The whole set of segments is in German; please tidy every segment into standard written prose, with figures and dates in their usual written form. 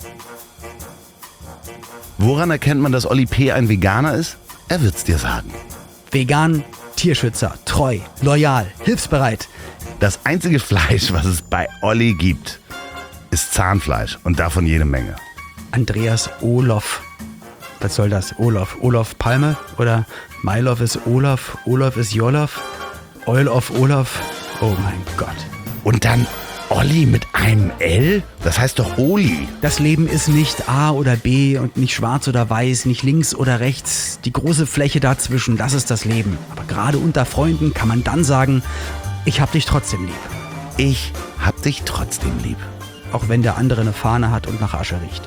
Woran erkennt man, dass Olli P. ein Veganer ist? Er wird's dir sagen. Vegan, Tierschützer, treu, loyal, hilfsbereit. Das einzige Fleisch, was es bei Olli gibt, ist Zahnfleisch und davon jede Menge. Andreas Olof. Was soll das? Olof. Olof Palme? Oder Mailof ist Olaf, Olaf ist Jolof, Oil of Olaf. Oh mein Gott. Und dann Olli mit einem L? Das heißt doch Oli. Das Leben ist nicht A oder B und nicht schwarz oder weiß, nicht links oder rechts. Die große Fläche dazwischen, das ist das Leben. Aber gerade unter Freunden kann man dann sagen, ich hab dich trotzdem lieb. Ich hab dich trotzdem lieb. Auch wenn der andere eine Fahne hat und nach Asche riecht.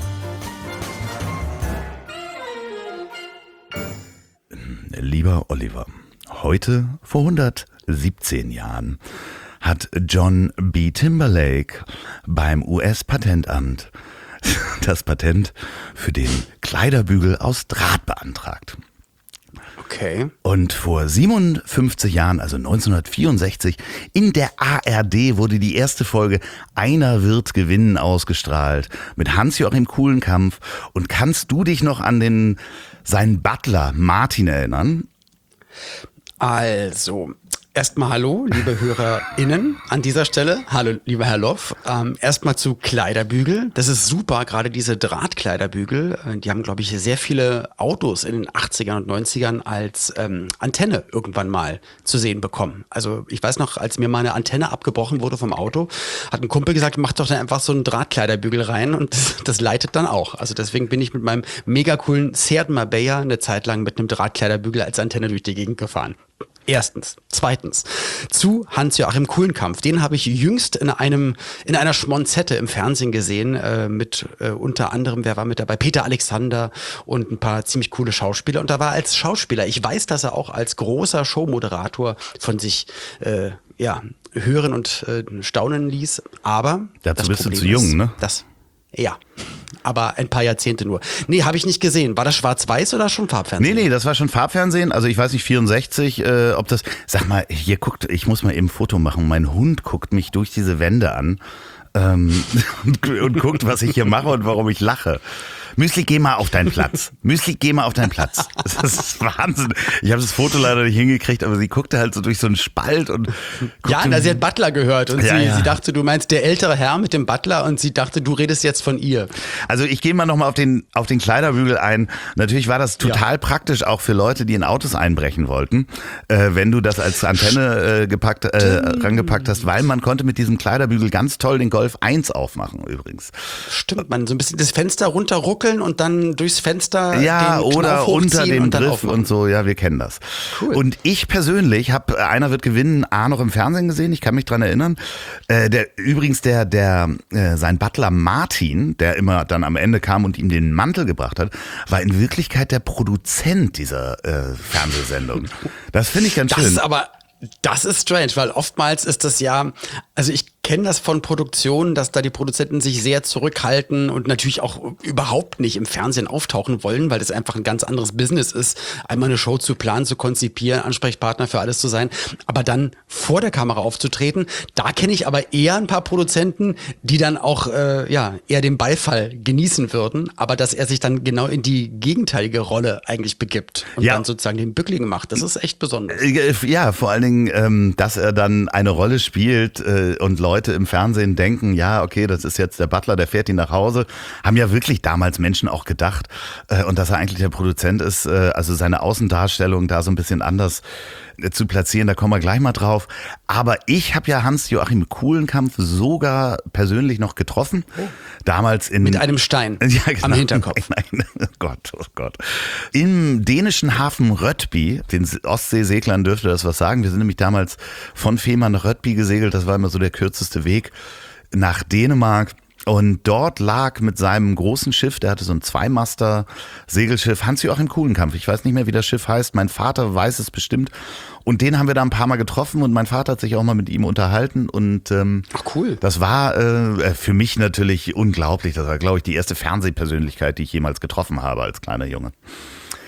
Lieber Oliver, heute vor 117 Jahren hat John B. Timberlake beim US-Patentamt das Patent für den Kleiderbügel aus Draht beantragt. Okay. Und vor 57 Jahren, also 1964, in der ARD wurde die erste Folge Einer wird gewinnen ausgestrahlt mit Hans-Joachim Kulenkampff. Und kannst du dich noch an seinen Butler Martin erinnern? Also, erstmal hallo, liebe HörerInnen an dieser Stelle. Hallo, lieber Herr Loff. Erstmal zu Kleiderbügel. Das ist super, gerade diese Drahtkleiderbügel. Die haben, glaube ich, sehr viele Autos in den 80ern und 90ern als Antenne irgendwann mal zu sehen bekommen. Also ich weiß noch, als mir mal eine Antenne abgebrochen wurde vom Auto, hat ein Kumpel gesagt, mach doch dann einfach so einen Drahtkleiderbügel rein und das leitet dann auch. Also deswegen bin ich mit meinem mega coolen Seat Marbella eine Zeit lang mit einem Drahtkleiderbügel als Antenne durch die Gegend gefahren. Erstens. Zweitens. Zu Hans-Joachim Kulenkampff. Den habe ich jüngst in einer Schmonzette im Fernsehen gesehen, mit unter anderem, wer war mit dabei? Peter Alexander und ein paar ziemlich coole Schauspieler. Und da war er als Schauspieler. Ich weiß, dass er auch als großer Showmoderator von sich, hören und staunen ließ. Aber dazu das bist Problem du zu jung, ist, ne? Ja, aber ein paar Jahrzehnte nur. Nee, habe ich nicht gesehen. War das schwarz-weiß oder schon Farbfernsehen? Nee, das war schon Farbfernsehen. Also ich weiß nicht, 64, ob das... Sag mal, hier guckt, ich muss mal eben ein Foto machen. Mein Hund guckt mich durch diese Wände an und guckt, was ich hier mache und warum ich lache. Müsli, geh mal auf deinen Platz. Müsli, geh mal auf deinen Platz. Das ist Wahnsinn. Ich habe das Foto leider nicht hingekriegt, aber sie guckte halt so durch so einen Spalt und ja, sie hat Butler gehört und sie dachte, du meinst der ältere Herr mit dem Butler und sie dachte, du redest jetzt von ihr. Also ich gehe mal nochmal auf den Kleiderbügel ein. Natürlich war das total praktisch auch für Leute, die in Autos einbrechen wollten, wenn du das als Antenne rangepackt hast, weil man konnte mit diesem Kleiderbügel ganz toll den Golf 1 aufmachen übrigens. Stimmt, man so ein bisschen das Fenster runterruckeln und dann durchs Fenster den oder Knauf unter dem und dann Griff aufmachen. und so, ja, wir kennen das. Cool. Und ich persönlich habe Einer wird gewinnen noch im Fernsehen gesehen, ich kann mich dran erinnern. Sein Butler Martin, der immer dann am Ende kam und ihm den Mantel gebracht hat, war in Wirklichkeit der Produzent dieser Fernsehsendung. Das finde ich ganz schön. Das ist strange, weil oftmals ist das ja, also ich kenne das von Produktionen, dass da die Produzenten sich sehr zurückhalten und natürlich auch überhaupt nicht im Fernsehen auftauchen wollen, weil das einfach ein ganz anderes Business ist, einmal eine Show zu planen, zu konzipieren, Ansprechpartner für alles zu sein, aber dann vor der Kamera aufzutreten, da kenne ich aber eher ein paar Produzenten, die dann auch eher den Beifall genießen würden, aber dass er sich dann genau in die gegenteilige Rolle eigentlich begibt und dann sozusagen den Bückling macht, das ist echt besonders. Ja, vor allen Dingen, dass er dann eine Rolle spielt und Leute im Fernsehen denken, ja, okay, das ist jetzt der Butler, der fährt ihn nach Hause, haben ja wirklich damals Menschen auch gedacht und dass er eigentlich der Produzent ist, also seine Außendarstellung da so ein bisschen anders zu platzieren, da kommen wir gleich mal drauf. Aber ich habe ja Hans-Joachim Kulenkampff sogar persönlich noch getroffen. Damals mit einem Stein am Hinterkopf. Nein, oh Gott. Im dänischen Hafen Rødby, den Ostseeseglern dürfte das was sagen. Wir sind nämlich damals von Fehmarn nach Rødby gesegelt. Das war immer so der kürzeste Weg nach Dänemark. Und dort lag mit seinem großen Schiff, der hatte so ein Zweimaster-Segelschiff, Hans-Joachim Kulenkampff. Ich weiß nicht mehr, wie das Schiff heißt. Mein Vater weiß es bestimmt. Und den haben wir da ein paar Mal getroffen und mein Vater hat sich auch mal mit ihm unterhalten. Und ach cool. Das war für mich natürlich unglaublich. Das war, glaube ich, die erste Fernsehpersönlichkeit, die ich jemals getroffen habe als kleiner Junge.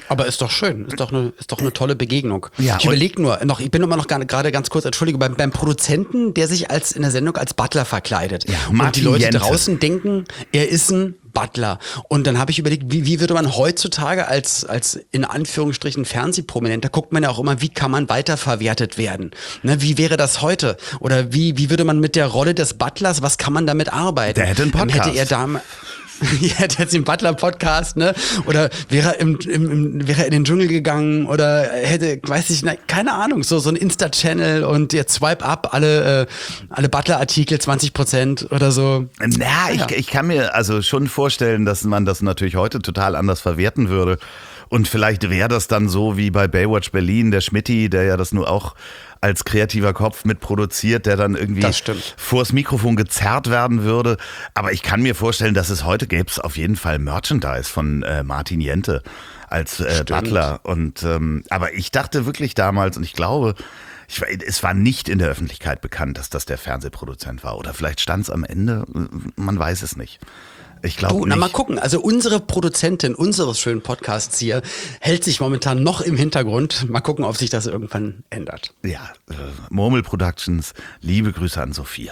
Aber ist doch schön, ist doch eine tolle Begegnung. Ja, ich überlege nur, ich bin immer noch gerade ganz kurz, Entschuldige, beim Produzenten, der sich in der Sendung als Butler verkleidet. Ja, und die Leute Jente. draußen denken, er ist ein Butler. Und dann habe ich überlegt, wie würde man heutzutage als in Anführungsstrichen Fernsehprominenter, guckt man ja auch immer, wie kann man weiterverwertet werden? Ne, wie wäre das heute? Oder wie würde man mit der Rolle des Butlers, was kann man damit arbeiten? Der hätte einen Podcast. Hätte er damals hätte jetzt den Butler-Podcast, ne? Oder wäre er wäre er in den Dschungel gegangen oder hätte, weiß ich, keine Ahnung, so ein Insta-Channel und jetzt swipe up alle Butler-Artikel 20% oder so. Na, ich kann mir also schon vorstellen, dass man das natürlich heute total anders verwerten würde. Und vielleicht wäre das dann so wie bei Baywatch Berlin, der Schmitti, der ja das nur auch als kreativer Kopf mitproduziert, der dann irgendwie vors Mikrofon gezerrt werden würde. Aber ich kann mir vorstellen, dass es heute gäbe es auf jeden Fall Merchandise von Martin Jente als Butler. Und aber ich dachte wirklich damals, und ich glaube, es war nicht in der Öffentlichkeit bekannt, dass das der Fernsehproduzent war. Oder vielleicht stand es am Ende, man weiß es nicht. Ich glaube nicht. Na, mal gucken. Also unsere Produzentin unseres schönen Podcasts hier hält sich momentan noch im Hintergrund. Mal gucken, ob sich das irgendwann ändert. Ja, Murmel Productions, liebe Grüße an Sophia.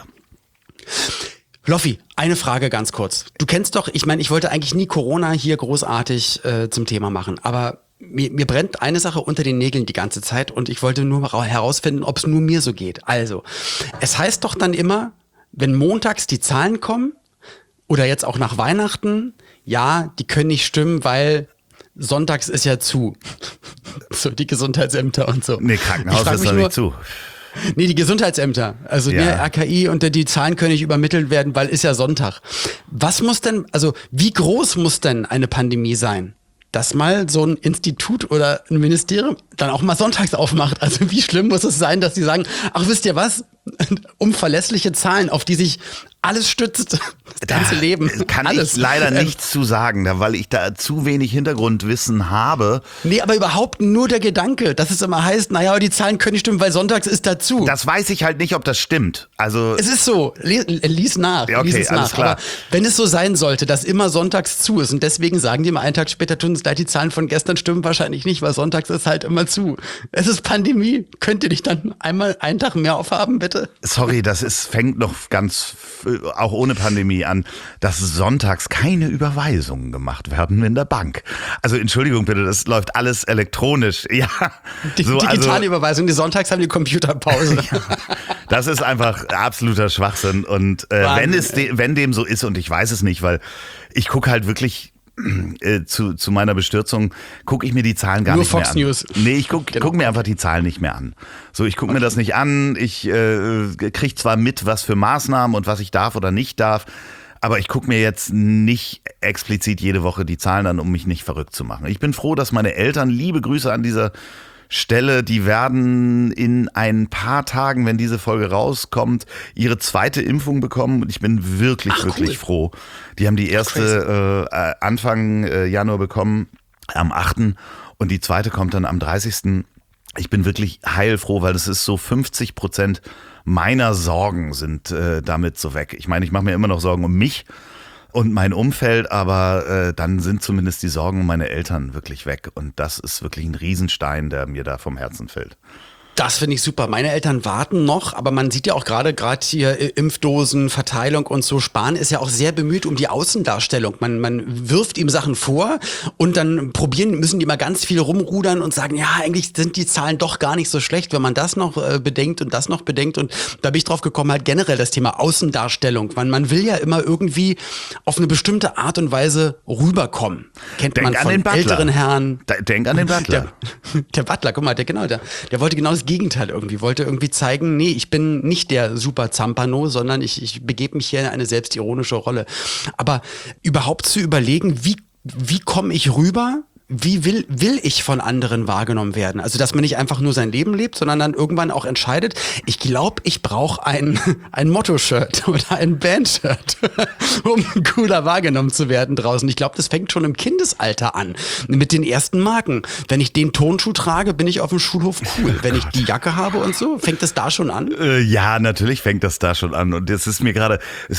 Loffi, eine Frage ganz kurz. Du kennst doch, ich meine, ich wollte eigentlich nie Corona hier großartig zum Thema machen, aber mir brennt eine Sache unter den Nägeln die ganze Zeit und ich wollte nur herausfinden, ob es nur mir so geht. Also, es heißt doch dann immer, wenn montags die Zahlen kommen, oder jetzt auch nach Weihnachten, ja, die können nicht stimmen, weil sonntags ist ja zu. So die Gesundheitsämter und so. Nee, Krankenhaus ist doch nicht zu. Nee, die Gesundheitsämter. Also der RKI und die Zahlen können nicht übermittelt werden, weil ist ja Sonntag. Was muss denn, also wie groß muss denn eine Pandemie sein, dass mal so ein Institut oder ein Ministerium dann auch mal sonntags aufmacht? Also wie schlimm muss es sein, dass die sagen, ach wisst ihr was, um verlässliche Zahlen, auf die sich alles stützt, das ganze Leben. Kann alles. Ich leider nichts zu sagen, weil ich da zu wenig Hintergrundwissen habe. Nee, aber überhaupt nur der Gedanke, dass es immer heißt, naja, aber die Zahlen können nicht stimmen, weil sonntags ist dazu. Das weiß ich halt nicht, ob das stimmt. Also es ist so, lies nach. Ja, okay, lies es alles nach. klar. Aber wenn es so sein sollte, dass immer sonntags zu ist und deswegen sagen die immer einen Tag später, tun uns leid, die Zahlen von gestern stimmen wahrscheinlich nicht, weil sonntags ist halt immer zu. Es ist Pandemie. Könnt ihr nicht dann einmal einen Tag mehr aufhaben, bitte? Sorry, fängt noch ganz, auch ohne Pandemie an, dass sonntags keine Überweisungen gemacht werden in der Bank. Also Entschuldigung bitte, das läuft alles elektronisch. Ja, digitale Überweisung, die sonntags haben die Computerpause. Ja, das ist einfach absoluter Schwachsinn. Und wenn dem so ist, und ich weiß es nicht, weil ich gucke halt wirklich zu meiner Bestürzung gucke ich mir die Zahlen gar nur nicht Fox mehr an. News. Nee, ich guck mir einfach die Zahlen nicht mehr an. So, ich gucke mir das nicht an. Ich kriege zwar mit, was für Maßnahmen und was ich darf oder nicht darf, aber ich gucke mir jetzt nicht explizit jede Woche die Zahlen an, um mich nicht verrückt zu machen. Ich bin froh, dass meine Eltern, liebe Grüße an dieser Stelle, die werden in ein paar Tagen, wenn diese Folge rauskommt, ihre zweite Impfung bekommen und ich bin wirklich froh. Die haben die erste Anfang Januar bekommen, am 8. und die zweite kommt dann am 30. Ich bin wirklich heilfroh, weil das ist so 50% meiner Sorgen sind damit so weg. Ich meine, ich mache mir immer noch Sorgen um mich und mein Umfeld, aber dann sind zumindest die Sorgen um meine Eltern wirklich weg. Und das ist wirklich ein Riesenstein, der mir da vom Herzen fällt. Das finde ich super. Meine Eltern warten noch, aber man sieht ja auch gerade hier Impfdosen, Verteilung und so. Spahn ist ja auch sehr bemüht um die Außendarstellung. Man wirft ihm Sachen vor und dann müssen die mal ganz viel rumrudern und sagen, ja, eigentlich sind die Zahlen doch gar nicht so schlecht, wenn man das noch bedenkt und das noch bedenkt. Und da bin ich drauf gekommen, halt generell das Thema Außendarstellung. Man will ja immer irgendwie auf eine bestimmte Art und Weise rüberkommen. Kennt man von älteren Herren. Denk an den Butler. Der Butler, guck mal, der wollte genau das Gegenteil wollte irgendwie zeigen, nee, ich bin nicht der super Zampano, sondern ich begebe mich hier in eine selbstironische Rolle. Aber überhaupt zu überlegen, wie komme ich rüber? Wie will ich von anderen wahrgenommen werden? Also, dass man nicht einfach nur sein Leben lebt, sondern dann irgendwann auch entscheidet, ich glaube, ich brauche ein Motto-Shirt oder ein Band-Shirt, um cooler wahrgenommen zu werden draußen. Ich glaube, das fängt schon im Kindesalter an, mit den ersten Marken. Wenn ich den Turnschuh trage, bin ich auf dem Schulhof cool. Wenn ich die Jacke habe und so, fängt das da schon an? Ja, natürlich fängt das da schon an. Und es wird mir gerade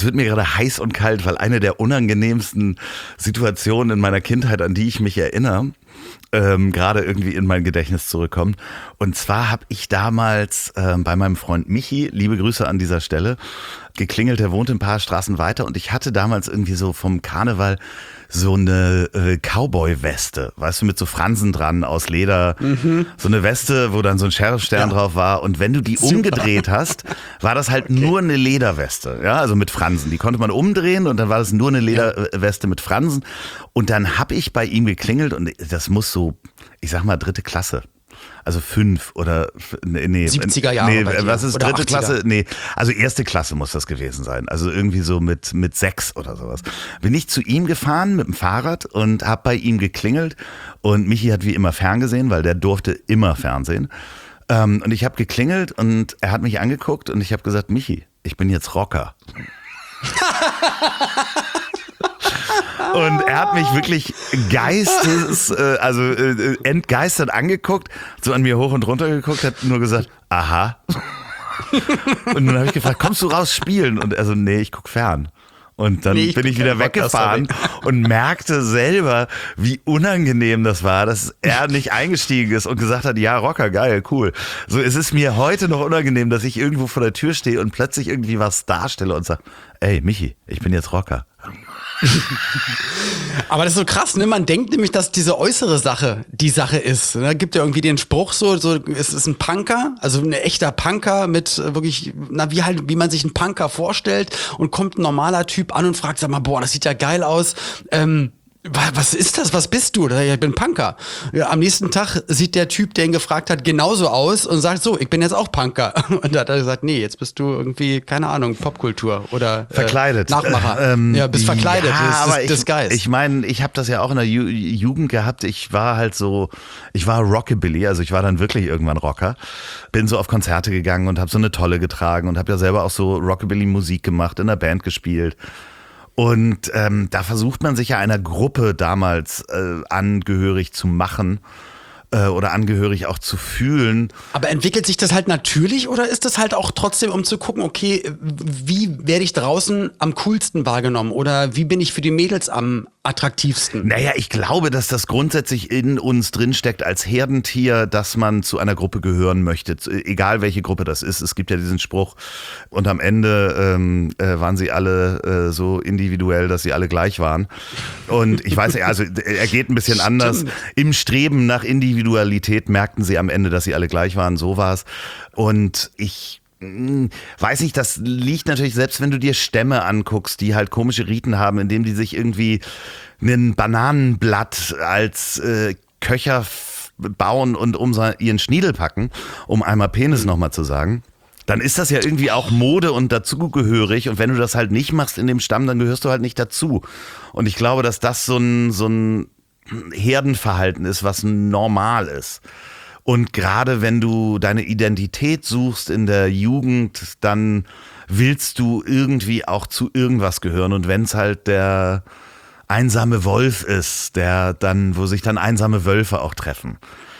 heiß und kalt, weil eine der unangenehmsten Situationen in meiner Kindheit, an die ich mich erinnere, gerade irgendwie in mein Gedächtnis zurückkommt. Und zwar habe ich damals bei meinem Freund Michi, liebe Grüße an dieser Stelle, geklingelt, der wohnt ein paar Straßen weiter und ich hatte damals irgendwie so vom Karneval so eine Cowboy-Weste, weißt du, mit so Fransen dran aus Leder. So eine Weste, wo dann so ein Sheriff-Stern drauf war. Und wenn du die umgedreht hast, war das halt nur eine Lederweste, ja, also mit Fransen. Die konnte man umdrehen und dann war das nur eine Lederweste mit Fransen. Und dann habe ich bei ihm geklingelt und das muss so, ich sag mal, 3. Klasse. Also 5 oder nee, 70er Jahre. Nee, bei dir. was ist Oder 3. 80er? Klasse? Nee, also 1. Klasse muss das gewesen sein. Also irgendwie so mit 6 oder sowas. Bin ich zu ihm gefahren mit dem Fahrrad und habe bei ihm geklingelt und Michi hat wie immer ferngesehen, weil der durfte immer Fernsehen. Und ich habe geklingelt und er hat mich angeguckt und ich habe gesagt, Michi, ich bin jetzt Rocker. Und er hat mich wirklich entgeistert angeguckt, so an mir hoch und runter geguckt, hat nur gesagt, aha. Und dann habe ich gefragt, kommst du raus spielen? Und er so, nee, ich guck fern. Und dann bin ich wieder weggefahren und merkte selber, wie unangenehm das war, dass er nicht eingestiegen ist und gesagt hat, ja, Rocker, geil, cool. So, es ist mir heute noch unangenehm, dass ich irgendwo vor der Tür stehe und plötzlich irgendwie was darstelle und sage, ey, Michi, ich bin jetzt Rocker. Aber das ist so krass, ne? Man denkt nämlich, dass diese äußere Sache die Sache ist. Da gibt ja irgendwie den Spruch so, es ist ein Punker, also ein echter Punker mit wirklich, wie man sich einen Punker vorstellt und kommt ein normaler Typ an und fragt, sag mal, boah, das sieht ja geil aus. Was ist das? Was bist du? Ja, ich bin Punker. Ja, am nächsten Tag sieht der Typ, der ihn gefragt hat, genauso aus und sagt so, ich bin jetzt auch Punker. Und da hat er gesagt, nee, jetzt bist du irgendwie, keine Ahnung, Popkultur oder verkleidet. Nachmacher. Ja, bist verkleidet. Ja, das ist Disguise. Ich meine, ich habe das ja auch in der Jugend gehabt. Ich war Rockabilly, also ich war dann wirklich irgendwann Rocker. Bin so auf Konzerte gegangen und habe so eine Tolle getragen und habe ja selber auch so Rockabilly-Musik gemacht, in der Band gespielt. Und da versucht man sich ja einer Gruppe damals angehörig zu machen oder angehörig auch zu fühlen. Aber entwickelt sich das halt natürlich oder ist das halt auch trotzdem, um zu gucken, okay, wie werde ich draußen am coolsten wahrgenommen oder wie bin ich für die Mädels am attraktivsten? Naja, ich glaube, dass das grundsätzlich in uns drinsteckt als Herdentier, dass man zu einer Gruppe gehören möchte, egal welche Gruppe das ist. Es gibt ja diesen Spruch und am Ende waren sie alle so individuell, dass sie alle gleich waren. Und ich weiß, also er geht ein bisschen anders. Im Streben nach Individualität merkten sie am Ende, dass sie alle gleich waren. So war es. Und ich weiß nicht, das liegt natürlich, selbst wenn du dir Stämme anguckst, die halt komische Riten haben, indem die sich irgendwie ein Bananenblatt als Köcher bauen und um ihren Schniedel packen, um einmal Penis nochmal zu sagen. Dann ist das ja irgendwie auch Mode und dazugehörig. Und wenn du das halt nicht machst in dem Stamm, dann gehörst du halt nicht dazu. Und ich glaube, dass das so ein Herdenverhalten ist, was normal ist. Und gerade wenn du deine Identität suchst in der Jugend, dann willst du irgendwie auch zu irgendwas gehören. Und wenn es halt der einsame Wolf ist, wo sich dann einsame Wölfe auch treffen.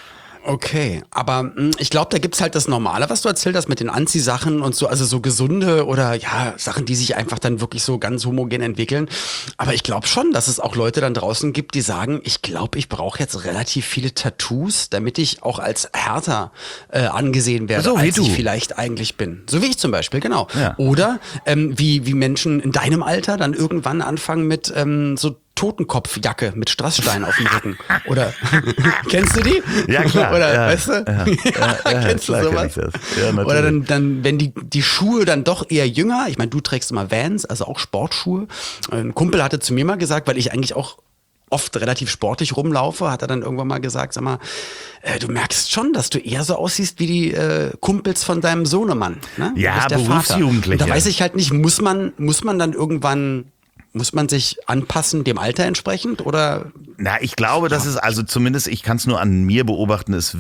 Okay, aber ich glaube, da gibt's halt das Normale, was du erzählt hast mit den Anziehsachen und so, also so gesunde oder ja, Sachen, die sich einfach dann wirklich so ganz homogen entwickeln. Aber ich glaube schon, dass es auch Leute dann draußen gibt, die sagen, ich glaube, ich brauche jetzt relativ viele Tattoos, damit ich auch als härter angesehen werde, so, als ich vielleicht eigentlich bin. So wie ich zum Beispiel, genau. Ja. Oder wie Menschen in deinem Alter dann irgendwann anfangen mit so Totenkopfjacke mit Strassstein auf dem Rücken. Oder kennst du die? Ja, klar. Oder ja, weißt du? Kennst du sowas? Kenn ich das. Ja, oder dann, wenn die Schuhe dann doch eher jünger, ich meine, du trägst immer Vans, also auch Sportschuhe. Ein Kumpel hatte zu mir mal gesagt, weil ich eigentlich auch oft relativ sportlich rumlaufe, hat er dann irgendwann mal gesagt, sag mal, du merkst schon, dass du eher so aussiehst wie die Kumpels von deinem Sohnemann. Ne? Ja, Berufsjugendliche. Da weiß ich halt nicht, muss man dann irgendwann muss man sich anpassen dem Alter entsprechend oder? Na, ich glaube, das ist, also zumindest, ich kann es nur an mir beobachten, es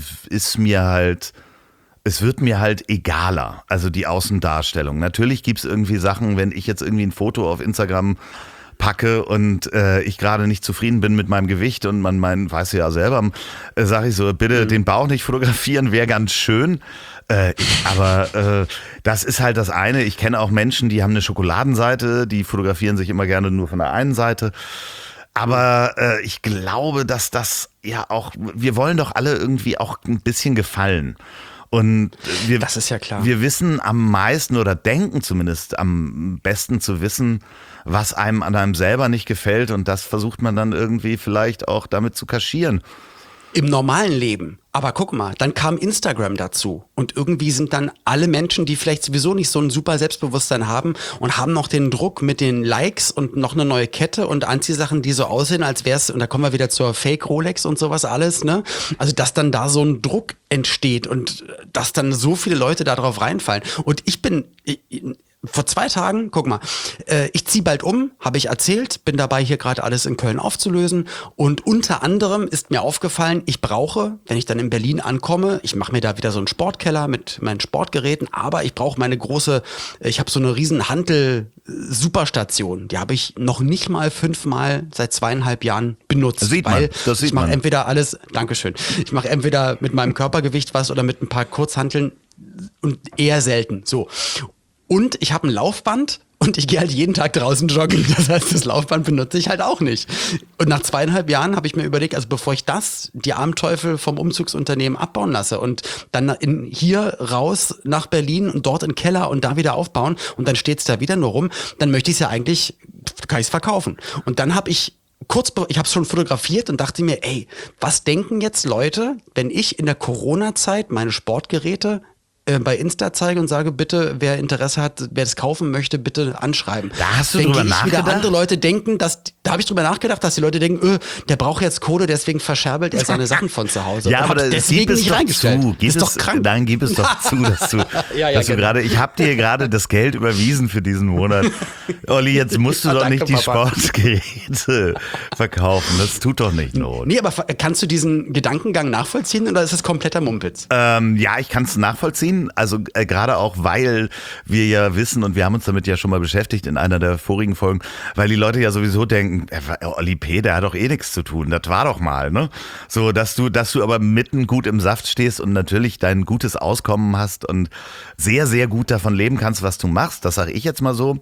wird mir halt egaler, also die Außendarstellung. Natürlich gibt's irgendwie Sachen, wenn ich jetzt irgendwie ein Foto auf Instagram packe und ich gerade nicht zufrieden bin mit meinem Gewicht und man weiß ja selber, sage ich so, bitte den Bauch nicht fotografieren, wäre ganz schön. Aber das ist halt das eine. Ich kenne auch Menschen, die haben eine Schokoladenseite, die fotografieren sich immer gerne nur von der einen Seite. Aber ich glaube, dass das ja auch, wir wollen doch alle irgendwie auch ein bisschen gefallen. Und das ist ja klar. Wir wissen am meisten oder denken zumindest am besten zu wissen, was einem an einem selber nicht gefällt. Und das versucht man dann irgendwie vielleicht auch damit zu kaschieren. Im normalen Leben. Aber guck mal, dann kam Instagram dazu. Und irgendwie sind dann alle Menschen, die vielleicht sowieso nicht so ein super Selbstbewusstsein haben und haben noch den Druck mit den Likes und noch eine neue Kette und Anziehsachen, die so aussehen, als wär's, und da kommen wir wieder zur Fake Rolex und sowas alles, ne? Also, dass dann da so ein Druck entsteht und dass dann so viele Leute da drauf reinfallen. Und vor 2 Tagen, guck mal, ich ziehe bald um, habe ich erzählt, bin dabei hier gerade alles in Köln aufzulösen und unter anderem ist mir aufgefallen, ich brauche, wenn ich dann in Berlin ankomme, ich mache mir da wieder so einen Sportkeller mit meinen Sportgeräten, aber ich brauche ich habe so eine riesen Hantel-Superstation, die habe ich noch nicht mal 5-mal seit 2,5 Jahren benutzt. Das sieht man. Ich mache entweder alles, Dankeschön, ich mache entweder mit meinem Körpergewicht was oder mit ein paar Kurzhanteln und eher selten, so. Und ich habe ein Laufband und ich gehe halt jeden Tag draußen joggen. Das heißt, das Laufband benutze ich halt auch nicht. Und nach 2,5 Jahren habe ich mir überlegt, also bevor ich die armen Teufel vom Umzugsunternehmen abbauen lasse und dann hier raus nach Berlin und dort in den Keller und da wieder aufbauen und dann steht's da wieder nur rum, dann möchte ich es ja eigentlich, kann ich es verkaufen. Und dann habe ich ich habe es schon fotografiert und dachte mir, ey, was denken jetzt Leute, wenn ich in der Corona-Zeit meine Sportgeräte bei Insta zeige und sage, bitte, wer Interesse hat, wer das kaufen möchte, bitte anschreiben. Da hast du drüber nachgedacht? Wieder andere Leute denken, da habe ich drüber nachgedacht, dass die Leute denken, der braucht jetzt Kohle, deswegen verscherbelt er seine Sachen von zu Hause. Ja, aber deswegen nicht reingestellt. Ist doch krank. Nein, gib es doch zu, dass du, ich habe dir gerade das Geld überwiesen für diesen Monat. Olli, jetzt musst du doch nicht die Sportgeräte verkaufen. Das tut doch nicht Not. Nee, aber kannst du diesen Gedankengang nachvollziehen oder ist das kompletter Mumpitz? Ja, ich kann es nachvollziehen. Also gerade auch, weil wir ja wissen und wir haben uns damit ja schon mal beschäftigt in einer der vorigen Folgen, weil die Leute ja sowieso denken, Olli P., der hat doch eh nichts zu tun, das war doch mal, ne? So, dass du aber mitten gut im Saft stehst und natürlich dein gutes Auskommen hast und sehr, sehr gut davon leben kannst, was du machst, das sage ich jetzt mal so.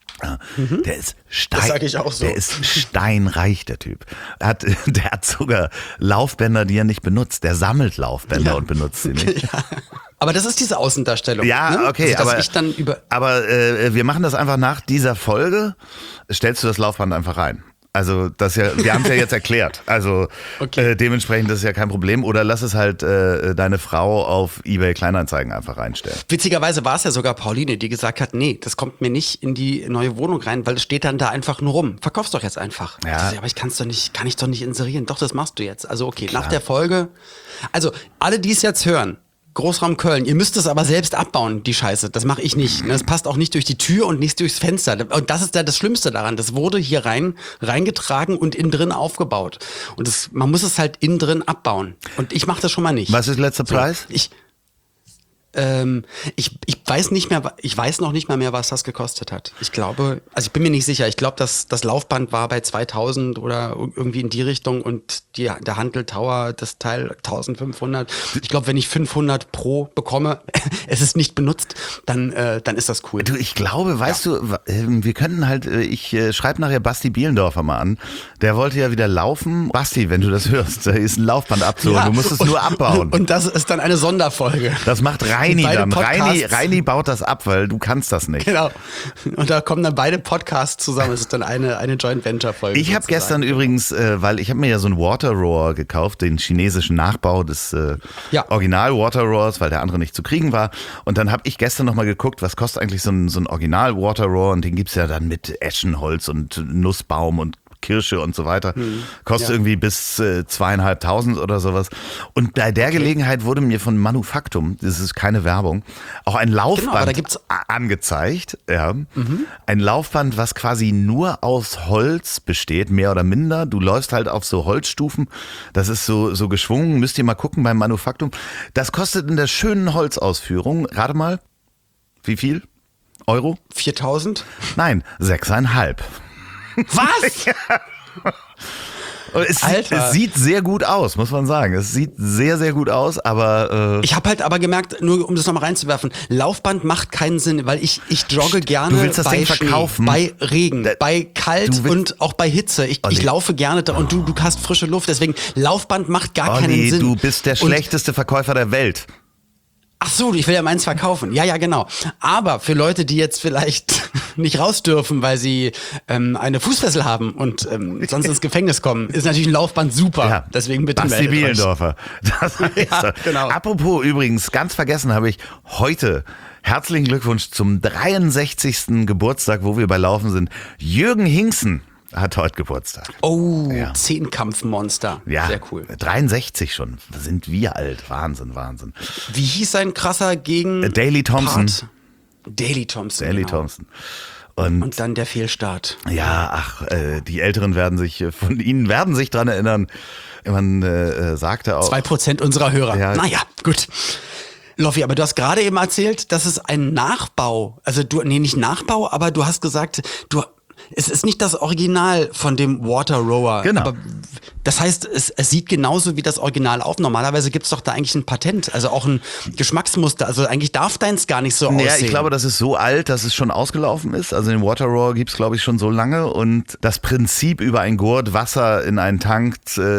Der ist das sag ich auch so. Der ist steinreich, der Typ. Der hat sogar Laufbänder, die er nicht benutzt. Der sammelt Laufbänder und benutzt sie nicht. Ja. Aber das ist diese Außendarstellung. Ja, ne? okay, also, aber wir machen das einfach nach dieser Folge. Stellst du das Laufband einfach rein. Also wir haben es ja jetzt erklärt. Also okay. Dementsprechend das ist ja kein Problem. Oder lass es halt deine Frau auf eBay Kleinanzeigen einfach reinstellen. Witzigerweise war es ja sogar Pauline, die gesagt hat, nee, das kommt mir nicht in die neue Wohnung rein, weil es steht dann da einfach nur rum. Verkauf's doch jetzt einfach. Ja. Aber kann ich doch nicht inserieren. Doch, das machst du jetzt. Also okay, klar. Nach der Folge. Also alle, die es jetzt hören, Großraum Köln. Ihr müsst es aber selbst abbauen, die Scheiße. Das mache ich nicht. Das passt auch nicht durch die Tür und nicht durchs Fenster. Und das ist das Schlimmste daran. Das wurde hier reingetragen und innen drin aufgebaut. Und man muss es halt innen drin abbauen. Und ich mache das schon mal nicht. Was ist letzter Preis? Ich weiß noch nicht mal mehr, was das gekostet hat. Ich glaube, also ich bin mir nicht sicher. Ich glaube, dass das Laufband war bei 2000 oder irgendwie in die Richtung und der Hanteltower, das Teil 1500. Ich glaube, wenn ich 500 pro bekomme, es ist nicht benutzt, dann ist das cool. Du, ich glaube, weißt du, wir könnten halt, ich schreibe nachher Basti Bielendorfer mal an. Der wollte ja wieder laufen. Basti, wenn du das hörst, da ist ein Laufband abzuholen. Du musst es nur abbauen. Und das ist dann eine Sonderfolge. Das macht Reini dann. Reini baut das ab, weil du kannst das nicht. Genau. Und da kommen dann beide Podcasts zusammen. Es ist dann eine Joint Venture Folge. Ich habe gestern übrigens, weil ich habe mir ja so ein Water Roar gekauft, den chinesischen Nachbau des Original Water Roars, weil der andere nicht zu kriegen war. Und dann habe ich gestern nochmal geguckt, was kostet eigentlich so ein Original Water Roar, und den gibt's ja dann mit Eschenholz und Nussbaum und Kirsche und so weiter. Kostet irgendwie bis 2.500 oder sowas. Und bei der Gelegenheit wurde mir von Manufaktum, das ist keine Werbung, auch ein Laufband angezeigt. Ja. Ein Laufband, was quasi nur aus Holz besteht, mehr oder minder. Du läufst halt auf so Holzstufen. Das ist so geschwungen. Müsst ihr mal gucken beim Manufaktum. Das kostet in der schönen Holzausführung, rate mal, wie viel? Euro? 4.000? Nein, 6,5. Was? Es sieht sehr gut aus, muss man sagen. Es sieht sehr, sehr gut aus, aber... Ich habe halt aber gemerkt, nur um das nochmal reinzuwerfen, Laufband macht keinen Sinn, weil ich jogge gerne du willst das bei Ding Schnee, verkaufen. bei Regen, bei kalt und auch bei Hitze. Ich laufe gerne da und du hast frische Luft, deswegen Laufband macht gar keinen Sinn. Du bist der schlechteste Verkäufer der Welt. Ach so, ich will ja meins verkaufen. Ja, genau. Aber für Leute, die jetzt vielleicht nicht raus dürfen, weil sie eine Fußfessel haben und sonst ins Gefängnis kommen, ist natürlich ein Laufband super. Ja, deswegen bitte Basti Bielendorfer. Ja, genau. Apropos übrigens, ganz vergessen habe ich heute herzlichen Glückwunsch zum 63. Geburtstag, wo wir bei Laufen sind. Jürgen Hingsen hat heute Geburtstag. Oh, ja. Zehnkampfmonster. Ja, sehr cool. 63 schon. Sind wir alt. Wahnsinn. Wie hieß sein krasser Daley Thompson. Daley Thompson. Und dann der Fehlstart. Ja, die Älteren von Ihnen werden sich dran erinnern. Man sagte auch. 2% unserer Hörer. Ja. Naja, gut. Loffi, aber du hast gerade eben erzählt, dass es ein Nachbau, nicht Nachbau, aber du hast gesagt, es ist nicht das Original von dem Water Rower. Genau. Aber das heißt, es sieht genauso wie das Original auf. Normalerweise gibt's doch da eigentlich ein Patent, also auch ein Geschmacksmuster. Also eigentlich darf deins gar nicht so aussehen. Ja, ich glaube, das ist so alt, dass es schon ausgelaufen ist. Also den Water Rower gibt's, glaube ich, schon so lange. Und das Prinzip, über ein Gurt Wasser in einen Tank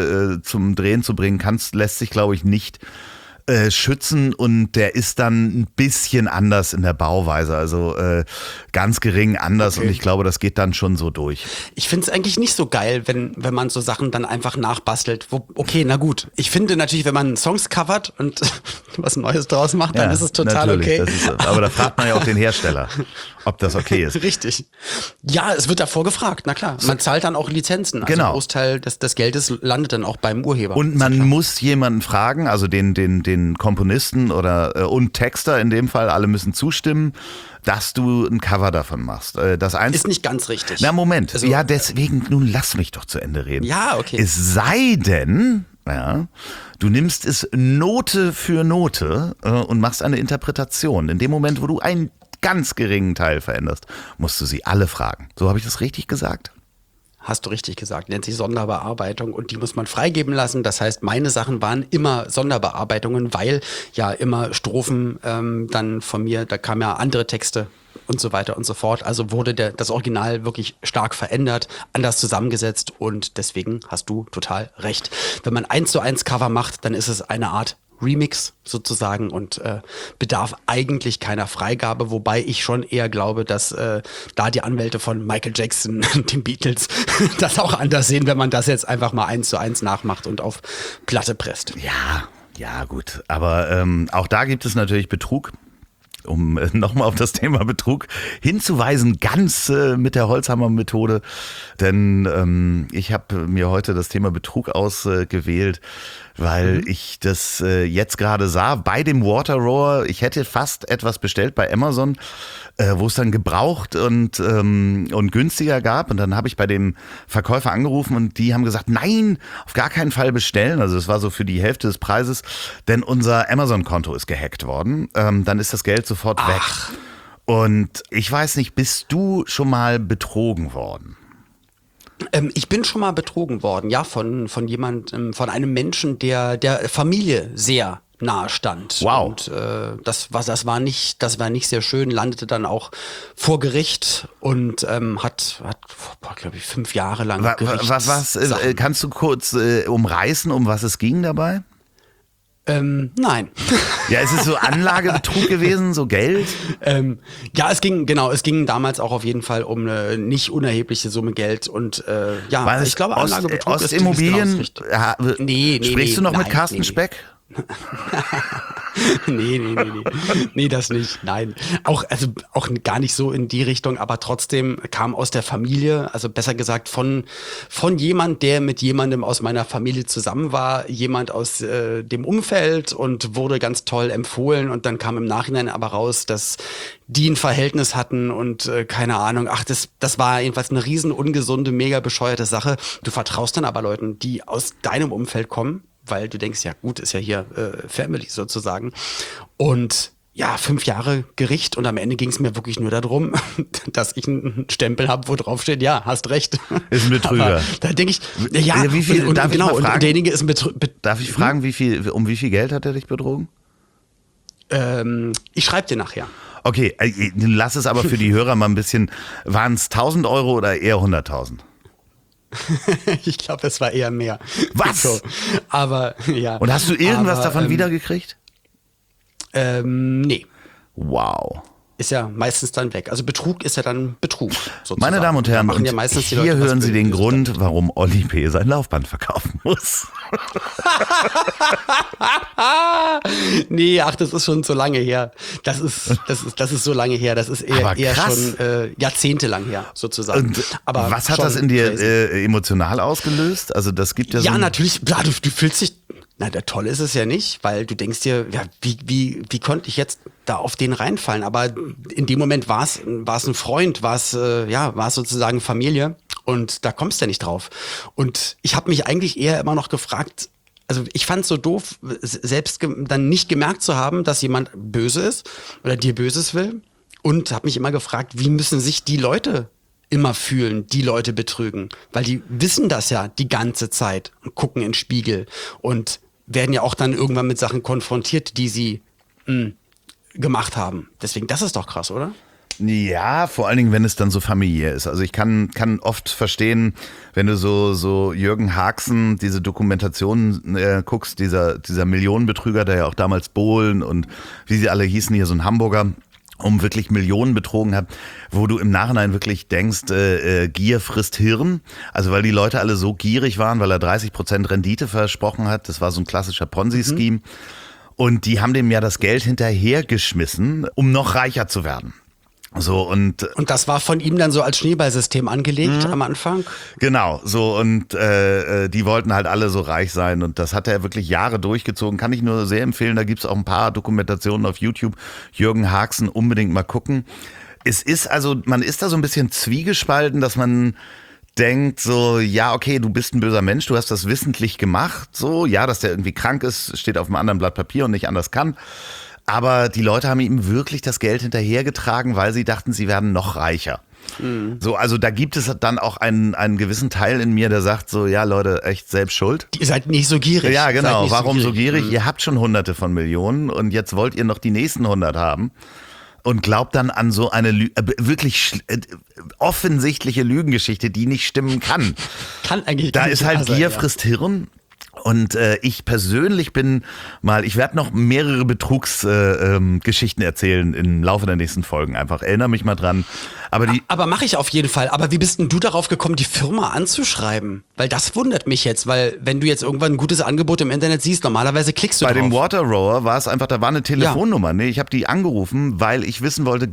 zum Drehen zu bringen, lässt sich, glaube ich, nicht schützen, und der ist dann ein bisschen anders in der Bauweise, also ganz gering anders, okay. Und ich glaube, das geht dann schon so durch. Ich finde es eigentlich nicht so geil, wenn man so Sachen dann einfach nachbastelt. Okay, na gut. Ich finde natürlich, wenn man Songs covert und was Neues draus macht, dann ist es total okay. Aber da fragt man ja auch den Hersteller, ob das okay ist. Richtig. Ja, es wird davor gefragt, na klar. Man zahlt dann auch Lizenzen. Also genau. Ein Großteil des Geldes landet dann auch beim Urheber. Und man muss jemanden fragen, also den Komponisten und Texter in dem Fall, alle müssen zustimmen, dass du ein Cover davon machst. Ist nicht ganz richtig. Na Moment, also, ja, deswegen, nun lass mich doch zu Ende reden. Ja, okay. Es sei denn, ja, du nimmst es Note für Note und machst eine Interpretation. In dem Moment, wo du einen ganz geringen Teil veränderst, musst du sie alle fragen. So habe ich das richtig gesagt? Hast du richtig gesagt, nennt sich Sonderbearbeitung, und die muss man freigeben lassen. Das heißt, meine Sachen waren immer Sonderbearbeitungen, weil ja immer Strophen dann von mir, da kamen ja andere Texte und so weiter und so fort. Also wurde das Original wirklich stark verändert, anders zusammengesetzt, und deswegen hast du total recht. Wenn man 1:1 Cover macht, dann ist es eine Art Remix sozusagen und bedarf eigentlich keiner Freigabe, wobei ich schon eher glaube, dass da die Anwälte von Michael Jackson, den Beatles, das auch anders sehen, wenn man das jetzt einfach mal 1:1 nachmacht und auf Platte presst. Ja, gut. Aber auch da gibt es natürlich Betrug. Um nochmal auf das Thema Betrug hinzuweisen, ganz mit der Holzhammer-Methode. Denn ich habe mir heute das Thema Betrug ausgewählt, weil ich das jetzt gerade sah bei dem Water Rower. Ich hätte fast etwas bestellt bei Amazon, wo es dann gebraucht und günstiger gab. Und dann habe ich bei dem Verkäufer angerufen, und die haben gesagt, nein, auf gar keinen Fall bestellen. Also es war so für die Hälfte des Preises, denn unser Amazon-Konto ist gehackt worden. Dann ist das Geld sofort weg. Und ich weiß nicht, bist du schon mal betrogen worden? Ich bin schon mal betrogen worden, ja, von jemandem, von einem Menschen, der Familie sehr nahe stand. Wow. Und das war nicht sehr schön, landete dann auch vor Gericht und hat glaube ich 5 Jahre lang kannst du kurz umreißen, um was es ging dabei? Nein. Ja, ist es so Anlagebetrug gewesen, so Geld? Ja, es ging damals auch auf jeden Fall um eine nicht unerhebliche Summe Geld, und ich glaube, Anlagebetrug Ostimmobilien? ist nee, Sprichst du noch mit Carsten Speck? Nee, das nicht. Nein. Auch gar nicht so in die Richtung, aber trotzdem kam aus der Familie, also besser gesagt von jemand, der mit jemandem aus meiner Familie zusammen war, jemand aus dem Umfeld, und wurde ganz toll empfohlen, und dann kam im Nachhinein aber raus, dass die ein Verhältnis hatten und keine Ahnung. Das war jedenfalls eine riesen ungesunde, mega bescheuerte Sache. Du vertraust dann aber Leuten, die aus deinem Umfeld kommen, weil du denkst, ja gut, ist ja hier Family sozusagen. Und ja, 5 Jahre Gericht und am Ende ging es mir wirklich nur darum, dass ich einen Stempel habe, wo drauf steht, ja, hast recht. Ist ein Betrüger. Aber da denke ich, ja, wie viel, und darf ich genau, mal fragen? und derjenige ist ein Betrüger. Darf ich fragen, um wie viel Geld hat er dich betrogen? Ich schreibe dir nachher. Okay, lass es aber für die Hörer mal ein bisschen, waren es 1.000 Euro oder eher 100.000? Ich glaube, es war eher mehr. Was? So, aber, ja. Und hast du irgendwas davon wiedergekriegt? Nee. Wow. Ist ja meistens dann weg. Also Betrug ist ja dann Betrug, sozusagen. Meine Damen und Herren, machen und ja meistens die hier Leute, was hören Sie den Böses Grund, warum Olli P. sein Laufband verkaufen muss. Nee, ach, das ist schon so lange her. Das ist so lange her. Das ist eher schon jahrzehntelang her, sozusagen. Und aber was hat das in dir emotional ausgelöst? Also das gibt ja so ja, natürlich, ja, du fühlst dich, na, der toll ist es ja nicht, weil du denkst dir, ja, wie konnte ich jetzt da auf den reinfallen? Aber in dem Moment war es ein Freund, war es sozusagen Familie und da kommst du ja nicht drauf. Und ich habe mich eigentlich eher immer noch gefragt, also ich fand es so doof, selbst dann nicht gemerkt zu haben, dass jemand böse ist oder dir Böses will und habe mich immer gefragt, wie müssen sich die Leute immer fühlen, die Leute betrügen, weil die wissen das ja die ganze Zeit und gucken in den Spiegel und werden ja auch dann irgendwann mit Sachen konfrontiert, die sie gemacht haben. Deswegen, das ist doch krass, oder? Ja, vor allen Dingen, wenn es dann so familiär ist. Also ich kann oft verstehen, wenn du so Jürgen Haxen, diese Dokumentationen guckst, dieser Millionenbetrüger, der ja auch damals Bohlen und wie sie alle hießen, hier so ein Hamburger, wirklich Millionen betrogen hat, wo du im Nachhinein wirklich denkst, Gier frisst Hirn. Also weil die Leute alle so gierig waren, weil er 30% Rendite versprochen hat. Das war so ein klassischer Ponzi-Scheme. Und die haben dem ja das Geld hinterhergeschmissen, um noch reicher zu werden. So und das war von ihm dann so als Schneeballsystem angelegt am Anfang? Genau, so und die wollten halt alle so reich sein und das hat er wirklich Jahre durchgezogen, kann ich nur sehr empfehlen, da gibt's auch ein paar Dokumentationen auf YouTube, Jürgen Haxen, unbedingt mal gucken. Es ist also, man ist da so ein bisschen zwiegespalten, dass man denkt so, ja okay, du bist ein böser Mensch, du hast das wissentlich gemacht, so, ja, dass der irgendwie krank ist, steht auf einem anderen Blatt Papier und nicht anders kann. Aber die Leute haben ihm wirklich das Geld hinterhergetragen, weil sie dachten, sie werden noch reicher. So, also da gibt es dann auch einen gewissen Teil in mir, der sagt so, ja Leute, echt selbst schuld. Ihr seid nicht so gierig. Ja, genau. Warum so gierig? Ihr habt schon Hunderte von Millionen und jetzt wollt ihr noch die nächsten 100 haben. Und glaubt dann an so eine wirklich offensichtliche Lügengeschichte, die nicht stimmen kann. Kann eigentlich Da gar nicht ist halt wahr sein, Gier frisst Hirn. Und ich persönlich ich werde noch mehrere Betrugsgeschichten erzählen im Laufe der nächsten Folgen einfach. Erinnere mich mal dran. Aber mache ich auf jeden Fall. Aber wie bist denn du darauf gekommen, die Firma anzuschreiben? Weil das wundert mich jetzt, weil wenn du jetzt irgendwann ein gutes Angebot im Internet siehst, normalerweise klickst du bei drauf. dem Water Rower war es einfach, da war eine Telefonnummer. Nee, ich habe die angerufen, weil ich wissen wollte,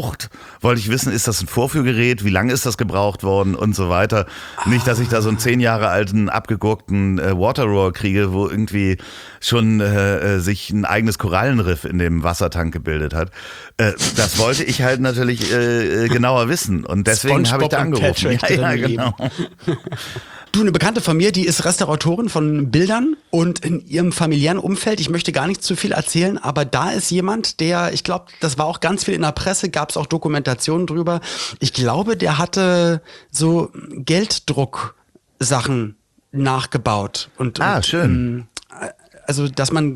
wollte ich wissen, ist das ein Vorführgerät, wie lange ist das gebraucht worden und so weiter. Nicht, dass ich da so einen 10 Jahre alten, abgegurkten Water Rower kriege, wo irgendwie schon sich ein eigenes Korallenriff in dem Wassertank gebildet hat. Das wollte ich halt natürlich genauer wissen und deswegen habe ich da angerufen. Ja, genau. Du, eine Bekannte von mir, die ist Restauratorin von Bildern und in ihrem familiären Umfeld, ich möchte gar nicht zu viel erzählen, aber da ist jemand, der, ich glaube, das war auch ganz viel in der Presse, gab es auch Dokumentationen drüber. Ich glaube, der hatte so Gelddrucksachen nachgebaut. Schön. Also,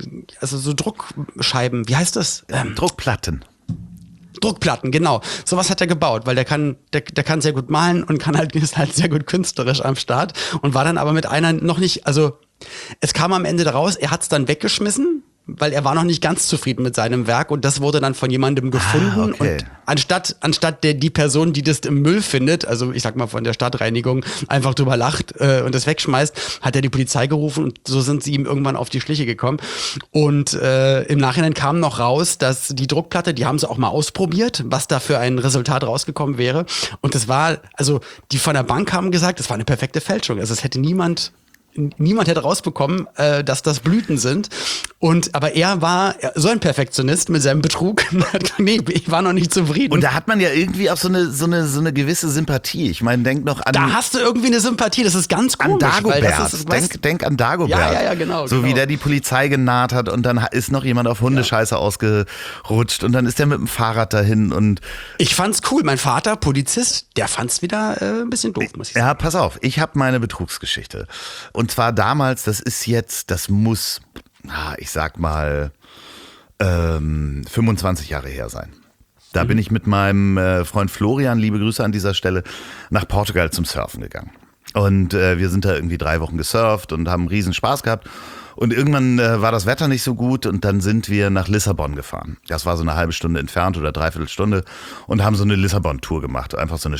so Druckscheiben, wie heißt das? Druckplatten. Druckplatten, genau. Sowas hat er gebaut, weil der kann sehr gut malen und ist halt sehr gut künstlerisch am Start und war dann aber mit einer noch nicht, also es kam am Ende daraus, er hat es dann weggeschmissen, weil er war noch nicht ganz zufrieden mit seinem Werk und das wurde dann von jemandem gefunden okay. Und anstatt die Person, die das im Müll findet, also ich sag mal von der Stadtreinigung, einfach drüber lacht und das wegschmeißt, hat er die Polizei gerufen und so sind sie ihm irgendwann auf die Schliche gekommen und im Nachhinein kam noch raus, dass die Druckplatte, die haben sie auch mal ausprobiert, was da für ein Resultat rausgekommen wäre und das war, also die von der Bank haben gesagt, das war eine perfekte Fälschung, also es hätte niemand niemand hätte rausbekommen, dass das Blüten sind. Aber er war so ein Perfektionist mit seinem Betrug. Nee, ich war noch nicht zufrieden. Und da hat man ja irgendwie auch so eine gewisse Sympathie. Ich meine, denk noch an... Da hast du irgendwie eine Sympathie, das ist ganz komisch. An Dagobert. Das ist, denk an Dagobert. Ja, genau. So wie der die Polizei genaht hat und dann ist noch jemand auf Hundescheiße ausgerutscht und dann ist der mit dem Fahrrad dahin und... Ich fand's cool. Mein Vater, Polizist, der fand's wieder ein bisschen doof, muss ich sagen. Ja, pass auf. Ich habe meine Betrugsgeschichte. Und zwar damals, das muss... ich sag mal, 25 Jahre her sein. Da bin ich mit meinem Freund Florian, liebe Grüße an dieser Stelle, nach Portugal zum Surfen gegangen. Und wir sind da irgendwie 3 Wochen gesurft und haben riesen Spaß gehabt. Und irgendwann war das Wetter nicht so gut und dann sind wir nach Lissabon gefahren. Das war so eine halbe Stunde entfernt oder 3/4 Stunde und haben so eine Lissabon-Tour gemacht. Einfach so eine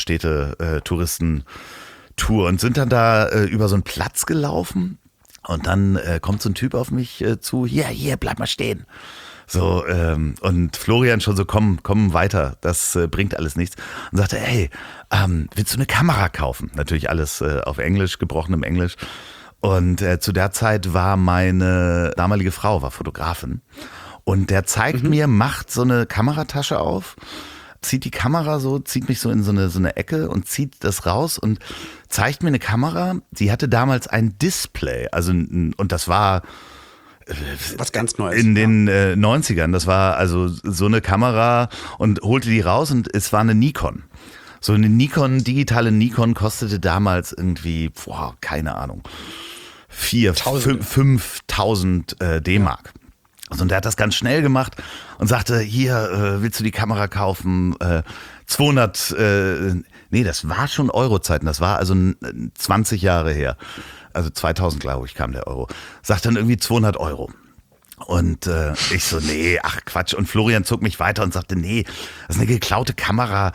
Städte-Touristen-Tour und sind dann da über so einen Platz gelaufen. Und dann kommt so ein Typ auf mich zu, hier, bleib mal stehen. So, und Florian schon so, komm weiter, das bringt alles nichts. Und sagte, hey, willst du eine Kamera kaufen? Natürlich alles auf Englisch, gebrochenem Englisch. Und zu der Zeit war meine damalige Frau, war Fotografin. Und der zeigt mir, macht so eine Kameratasche auf, zieht die Kamera so, zieht mich so in so eine Ecke und zieht das raus und zeigt mir eine Kamera, die hatte damals ein Display, und das war was ganz Neues. In den 90ern, das war also so eine Kamera und holte die raus und es war eine Nikon. So eine digitale Nikon kostete damals irgendwie, keine Ahnung, 4.000, 5.000 D-Mark. Und der hat das ganz schnell gemacht und sagte, hier, willst du die Kamera kaufen? 200, das war schon Eurozeiten, das war also 20 Jahre her. Also 2000, glaube ich, kam der Euro. Sagt dann irgendwie 200 Euro. Und ich so, nee, ach Quatsch. Und Florian zog mich weiter und sagte, nee, das ist eine geklaute Kamera.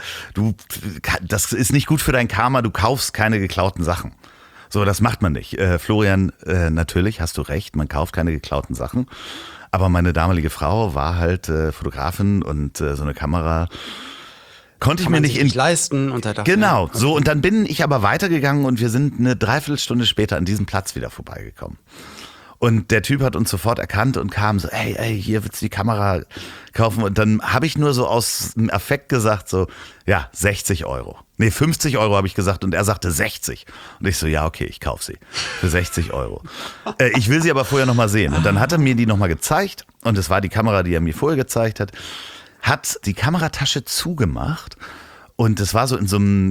Das ist nicht gut für dein Karma, du kaufst keine geklauten Sachen. So, das macht man nicht. Florian, natürlich, hast du recht, man kauft keine geklauten Sachen. Aber meine damalige Frau war halt Fotografin und so eine Kamera konnte ich mir nicht leisten. Und genau, so und dann bin ich aber weitergegangen und wir sind eine 3/4 Stunde später an diesem Platz wieder vorbeigekommen. Und der Typ hat uns sofort erkannt und kam so, hey, hier willst du die Kamera kaufen? Und dann habe ich nur so aus dem Affekt gesagt so, ja, 60 Euro. Nee, 50 Euro habe ich gesagt und er sagte 60. Und ich so, ja, okay, ich kaufe sie für 60 Euro. Ich will sie aber vorher nochmal sehen. Und dann hat er mir die nochmal gezeigt und es war die Kamera, die er mir vorher gezeigt hat die Kameratasche zugemacht und es war so in so einer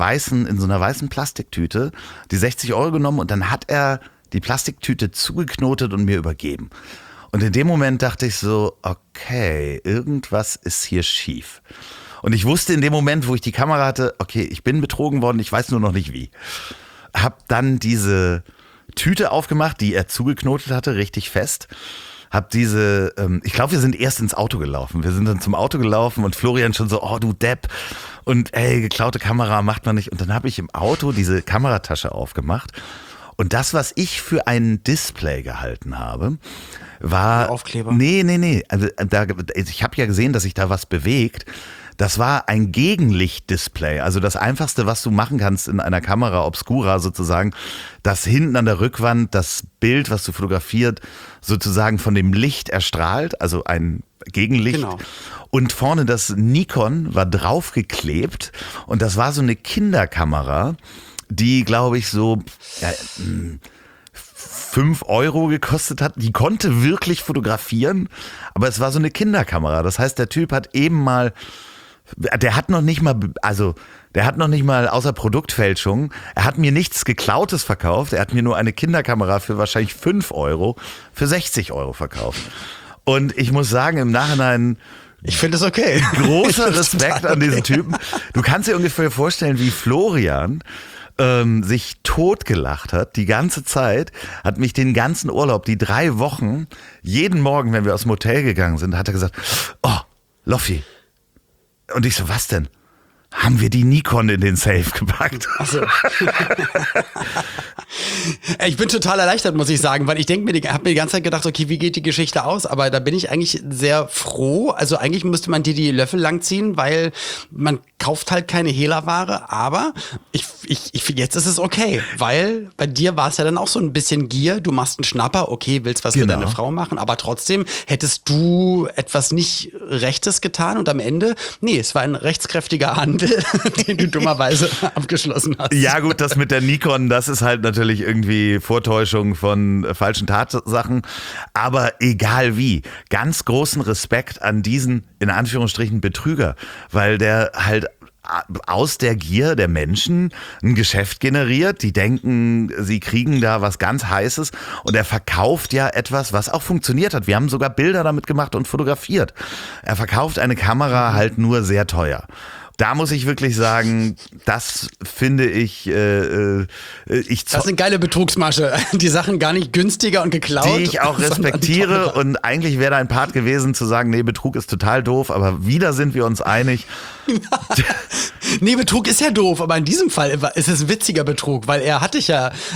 weißen Plastiktüte, die 60 Euro genommen und dann hat er die Plastiktüte zugeknotet und mir übergeben. Und in dem Moment dachte ich so, okay, irgendwas ist hier schief. Und ich wusste in dem Moment, wo ich die Kamera hatte, okay, ich bin betrogen worden, ich weiß nur noch nicht wie. Hab dann diese Tüte aufgemacht, die er zugeknotet hatte, richtig fest. Hab ich glaube, wir sind erst ins Auto gelaufen. Wir sind dann zum Auto gelaufen und Florian schon so, oh du Depp. Und geklaute Kamera macht man nicht. Und dann habe ich im Auto diese Kameratasche aufgemacht. Und das, was ich für ein Display gehalten habe, war... Aufkleber? Nee. Also, ich habe ja gesehen, dass sich da was bewegt. Das war ein Gegenlichtdisplay. Also das Einfachste, was du machen kannst in einer Kamera Obscura sozusagen, dass hinten an der Rückwand das Bild, was du fotografiert, sozusagen von dem Licht erstrahlt, also ein Gegenlicht. Genau. Und vorne das Nikon war draufgeklebt und das war so eine Kinderkamera, die, glaube ich, so 5 Euro gekostet hat. Die konnte wirklich fotografieren, aber es war so eine Kinderkamera. Das heißt, der Typ hat eben mal, der hat noch nicht mal außer Produktfälschung, er hat mir nichts Geklautes verkauft, er hat mir nur eine Kinderkamera für wahrscheinlich 5 Euro für 60 Euro verkauft. Und ich muss sagen, im Nachhinein, ich finde es okay. Großer Respekt an diesen Typen. Du kannst dir ungefähr vorstellen, wie Florian sich totgelacht hat, die ganze Zeit, hat mich den ganzen Urlaub, die 3 Wochen, jeden Morgen, wenn wir aus dem Hotel gegangen sind, hat er gesagt, oh, Loffi. Und ich so, was denn? Haben wir die Nikon in den Safe gepackt? Ach so. Ich bin total erleichtert, muss ich sagen, weil ich denke habe mir die ganze Zeit gedacht, okay, wie geht die Geschichte aus? Aber da bin ich eigentlich sehr froh. Also eigentlich müsste man dir die Löffel langziehen, weil man kauft halt keine Hehlerware. Aber jetzt ist es okay, weil bei dir war es ja dann auch so ein bisschen Gier. Du machst einen Schnapper, okay, willst was für deine Frau machen, aber trotzdem hättest du etwas nicht Rechtes getan und am Ende, nee, es war ein rechtskräftiger Handel, den du dummerweise abgeschlossen hast. Ja gut, das mit der Nikon, das ist halt natürlich irgendwie Vortäuschung von falschen Tatsachen, aber egal wie, ganz großen Respekt an diesen, in Anführungsstrichen, Betrüger, weil der halt aus der Gier der Menschen ein Geschäft generiert. Die denken, sie kriegen da was ganz Heißes und er verkauft ja etwas, was auch funktioniert hat. Wir haben sogar Bilder damit gemacht und fotografiert. Er verkauft eine Kamera halt nur sehr teuer. Da muss ich wirklich sagen, das finde ich, das ist eine geile Betrugsmasche. Die Sachen gar nicht günstiger und geklaut. Die ich auch respektiere und eigentlich wäre da ein Part gewesen zu sagen, nee, Betrug ist total doof, aber wieder sind wir uns einig. Nee, Betrug ist ja doof, aber in diesem Fall ist es ein witziger Betrug, weil er hat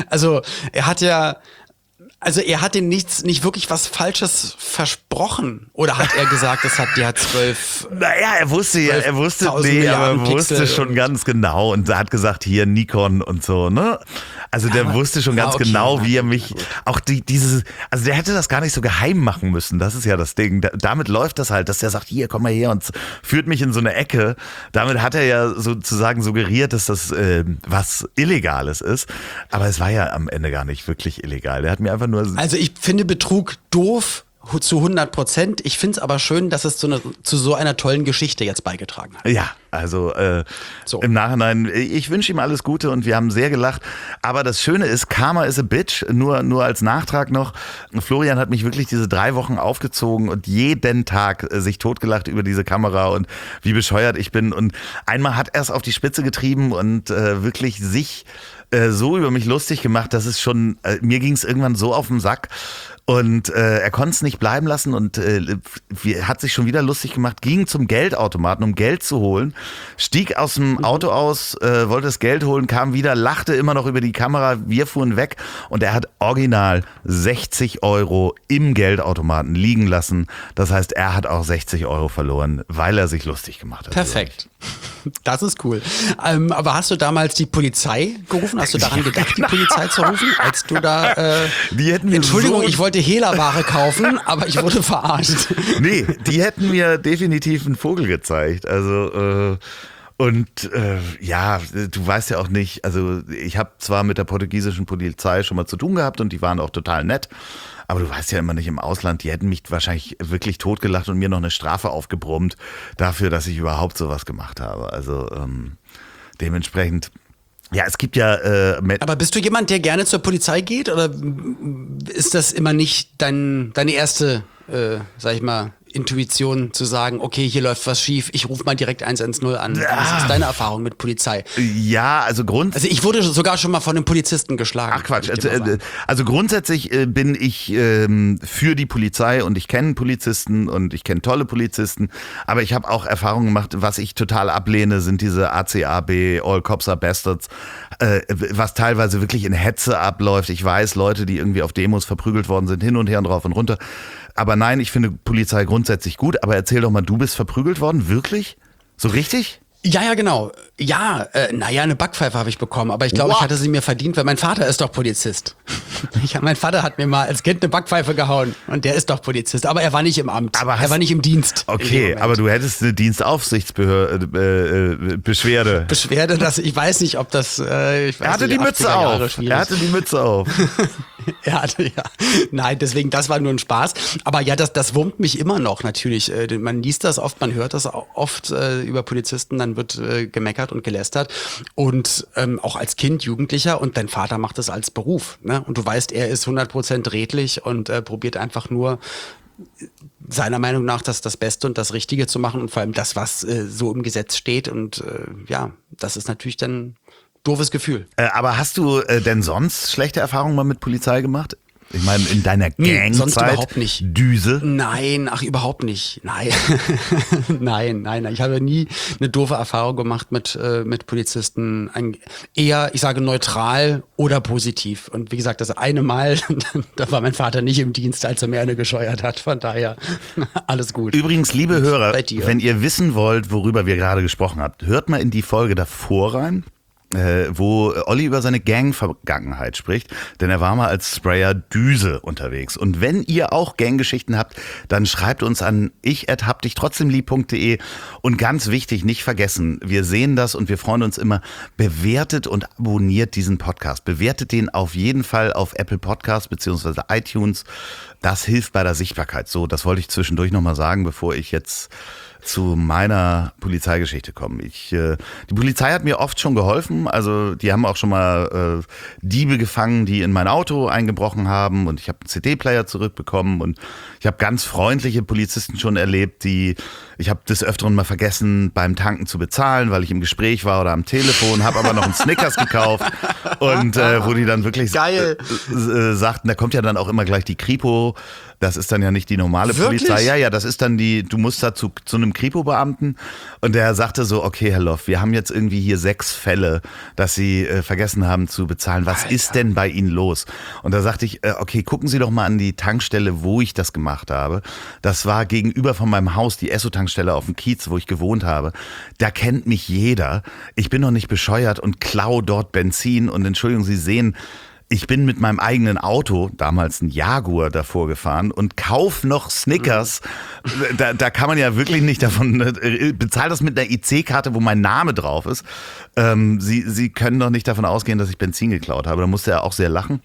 dir nicht wirklich was Falsches versprochen. Oder hat er gesagt, der hat 12. Naja, er wusste schon ganz genau und er hat gesagt, hier Nikon und so, ne? Also der wusste schon ganz genau, wie er mich, auch also der hätte das gar nicht so geheim machen müssen, das ist ja das Ding. Damit läuft das halt, dass der sagt, hier, komm mal her und führt mich in so eine Ecke. Damit hat er ja sozusagen suggeriert, dass das was Illegales ist. Aber es war ja am Ende gar nicht wirklich illegal. Der hat mir einfach nur... Also ich finde Betrug doof zu 100%. Ich finde es aber schön, dass es zu so einer tollen Geschichte jetzt beigetragen hat. Ja, also im Nachhinein, ich wünsche ihm alles Gute und wir haben sehr gelacht. Aber das Schöne ist, Karma is a bitch, nur als Nachtrag noch. Florian hat mich wirklich diese 3 Wochen aufgezogen und jeden Tag sich totgelacht über diese Kamera und wie bescheuert ich bin. Und einmal hat er es auf die Spitze getrieben und wirklich sich so über mich lustig gemacht, dass es schon, mir ging es irgendwann so auf den Sack. Und er konnte es nicht bleiben lassen und hat sich schon wieder lustig gemacht, ging zum Geldautomaten, um Geld zu holen, stieg aus dem Auto aus, wollte das Geld holen, kam wieder, lachte immer noch über die Kamera, wir fuhren weg und er hat original 60 € im Geldautomaten liegen lassen. Das heißt, er hat auch 60 € verloren, weil er sich lustig gemacht hat. Perfekt. Das ist cool. Aber hast du damals die Polizei gerufen? Hast du daran gedacht, die Polizei zu rufen, als du da... Die hätten mir Entschuldigung, ich wollte Hehlerware kaufen, aber ich wurde verarscht. Nee, die hätten mir definitiv einen Vogel gezeigt. Also ja, du weißt ja auch nicht, also ich habe zwar mit der portugiesischen Polizei schon mal zu tun gehabt und die waren auch total nett, aber du weißt ja immer nicht im Ausland, die hätten mich wahrscheinlich wirklich totgelacht und mir noch eine Strafe aufgebrummt dafür, dass ich überhaupt sowas gemacht habe. Also dementsprechend... Ja, es gibt ja... Aber bist du jemand, der gerne zur Polizei geht oder ist das immer nicht deine erste, sag ich mal, Intuition zu sagen, okay, hier läuft was schief, ich rufe mal direkt 110 an. Was ist deine Erfahrung mit Polizei? Ja, also Also ich wurde sogar schon mal von einem Polizisten geschlagen. Ach Quatsch, also grundsätzlich bin ich für die Polizei und ich kenne Polizisten und ich kenne tolle Polizisten, aber ich habe auch Erfahrungen gemacht, was ich total ablehne, sind diese ACAB, All Cops are Bastards, was teilweise wirklich in Hetze abläuft. Ich weiß, Leute, die irgendwie auf Demos verprügelt worden sind, hin und her und rauf und runter. Aber nein, ich finde Polizei grundsätzlich gut. Aber erzähl doch mal, du bist verprügelt worden? Wirklich? So richtig? Ja, genau. Ja, eine Backpfeife habe ich bekommen, aber ich glaube, ich hatte sie mir verdient, weil mein Vater ist doch Polizist. Mein Vater hat mir mal als Kind eine Backpfeife gehauen und der ist doch Polizist, aber er war nicht im Amt, er war nicht im Dienst. Okay, aber du hättest eine Dienstaufsichtsbehörde, Beschwerde. Beschwerde, ich weiß nicht, ob das... Er hatte die Mütze auf. Nein, deswegen, das war nur ein Spaß. Aber ja, das wurmt mich immer noch natürlich. Man liest das oft, man hört das oft über Polizisten, dann wird gemeckert und gelästert. Und auch als Kind, Jugendlicher und dein Vater macht das als Beruf. Ne? Und du weißt, er ist 100% redlich und probiert einfach nur seiner Meinung nach das Beste und das Richtige zu machen und vor allem das, was so im Gesetz steht. Und das ist natürlich dann... doofes Gefühl. Aber hast du denn sonst schlechte Erfahrungen mal mit Polizei gemacht? Ich meine, in deiner Nee, sonst Gangzeit, überhaupt nicht. Düse. Nein, ach, überhaupt nicht. Nein. Nein. Ich habe nie eine doofe Erfahrung gemacht mit Polizisten. Eher, ich sage neutral oder positiv. Und wie gesagt, das eine Mal, da war mein Vater nicht im Dienst, als er mir eine gescheuert hat. Von daher, alles gut. Übrigens, liebe Hörer, Bei dir? wenn ihr wissen wollt, worüber wir gerade gesprochen habt, hört mal in die Folge davor rein, wo Olli über seine Gang-Vergangenheit spricht, denn er war mal als Sprayer Düse unterwegs. Und wenn ihr auch Ganggeschichten habt, dann schreibt uns an ich@habdichtrotzdemlieb.de und ganz wichtig, nicht vergessen, wir sehen das und wir freuen uns immer, bewertet und abonniert diesen Podcast. Bewertet den auf jeden Fall auf Apple Podcasts bzw. iTunes. Das hilft bei der Sichtbarkeit. So, das wollte ich zwischendurch nochmal sagen, bevor ich jetzt zu meiner Polizeigeschichte komme. Die Polizei hat mir oft schon geholfen, also die haben auch schon mal Diebe gefangen, die in mein Auto eingebrochen haben und ich habe einen CD-Player zurückbekommen und ich habe ganz freundliche Polizisten schon erlebt, ich habe des Öfteren mal vergessen, beim Tanken zu bezahlen, weil ich im Gespräch war oder am Telefon, habe aber noch einen Snickers gekauft und wo die dann wirklich sagten, da kommt ja dann auch immer gleich die Kripo. Das ist dann ja nicht die normale Wirklich? Polizei. Ja, das ist dann du musst da zu einem Kripo-Beamten und der sagte so, okay, Herr Loff, wir haben jetzt irgendwie hier 6 Fälle, dass Sie vergessen haben zu bezahlen. Was ist denn bei Ihnen los? Und da sagte ich, okay, gucken Sie doch mal an die Tankstelle, wo ich das gemacht habe. Das war gegenüber von meinem Haus, die Esso-Tankstelle auf dem Kiez, wo ich gewohnt habe. Da kennt mich jeder. Ich bin noch nicht bescheuert und klau dort Benzin und Entschuldigung, Sie sehen, ich bin mit meinem eigenen Auto, damals ein Jaguar, davor gefahren und kauf noch Snickers. Da kann man ja wirklich nicht davon, bezahl das mit einer IC-Karte, wo mein Name drauf ist. Sie können doch nicht davon ausgehen, dass ich Benzin geklaut habe. Da musste er auch sehr lachen.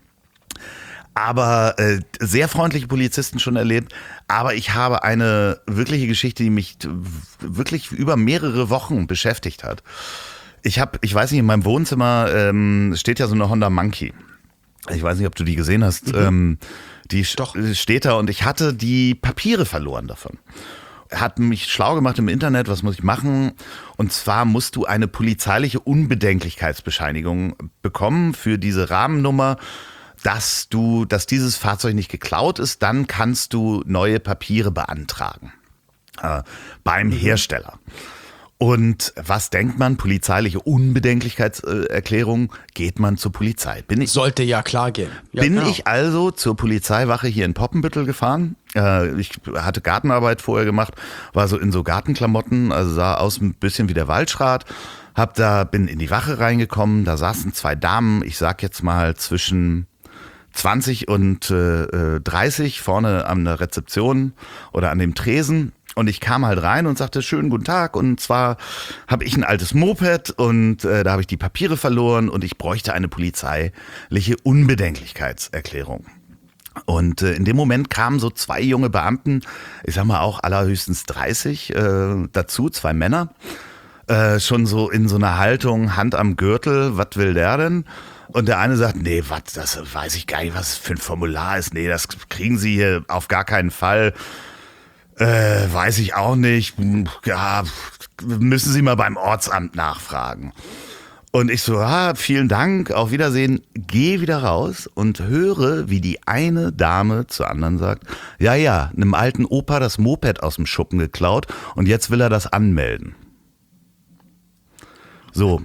Aber sehr freundliche Polizisten schon erlebt. Aber ich habe eine wirkliche Geschichte, die mich wirklich über mehrere Wochen beschäftigt hat. Ich weiß nicht, in meinem Wohnzimmer steht ja so eine Honda Monkey. Ich weiß nicht, ob du die gesehen hast. Die steht da und ich hatte die Papiere verloren davon. Hat mich schlau gemacht im Internet, was muss ich machen? Und zwar musst du eine polizeiliche Unbedenklichkeitsbescheinigung bekommen für diese Rahmennummer, dass dieses Fahrzeug nicht geklaut ist. Dann kannst du neue Papiere beantragen beim Hersteller. Und was denkt man? Polizeiliche Unbedenklichkeitserklärung, geht man zur Polizei. Sollte ja klar gehen. Ja, bin genau. ich also zur Polizeiwache hier in Poppenbüttel gefahren. Ich hatte Gartenarbeit vorher gemacht, war so in so Gartenklamotten, also sah aus ein bisschen wie der Waldschrat. Bin in die Wache reingekommen, da saßen 2 Damen, ich sag jetzt mal zwischen 20 und 30 vorne an der Rezeption oder an dem Tresen. Und ich kam halt rein und sagte, schönen guten Tag. Und zwar habe ich ein altes Moped und da habe ich die Papiere verloren und ich bräuchte eine polizeiliche Unbedenklichkeitserklärung. Und in dem Moment kamen so 2 junge Beamten, ich sag mal auch allerhöchstens 30 dazu, 2 Männer, schon so in so einer Haltung, Hand am Gürtel, was will der denn? Und der eine sagt, nee, das weiß ich gar nicht, was für ein Formular ist. Nee, das kriegen Sie hier auf gar keinen Fall. Weiß ich auch nicht. Ja, müssen Sie mal beim Ortsamt nachfragen. Und ich so, vielen Dank, auf Wiedersehen, geh wieder raus und höre, wie die eine Dame zur anderen sagt, ja, einem alten Opa das Moped aus dem Schuppen geklaut und jetzt will er das anmelden. So.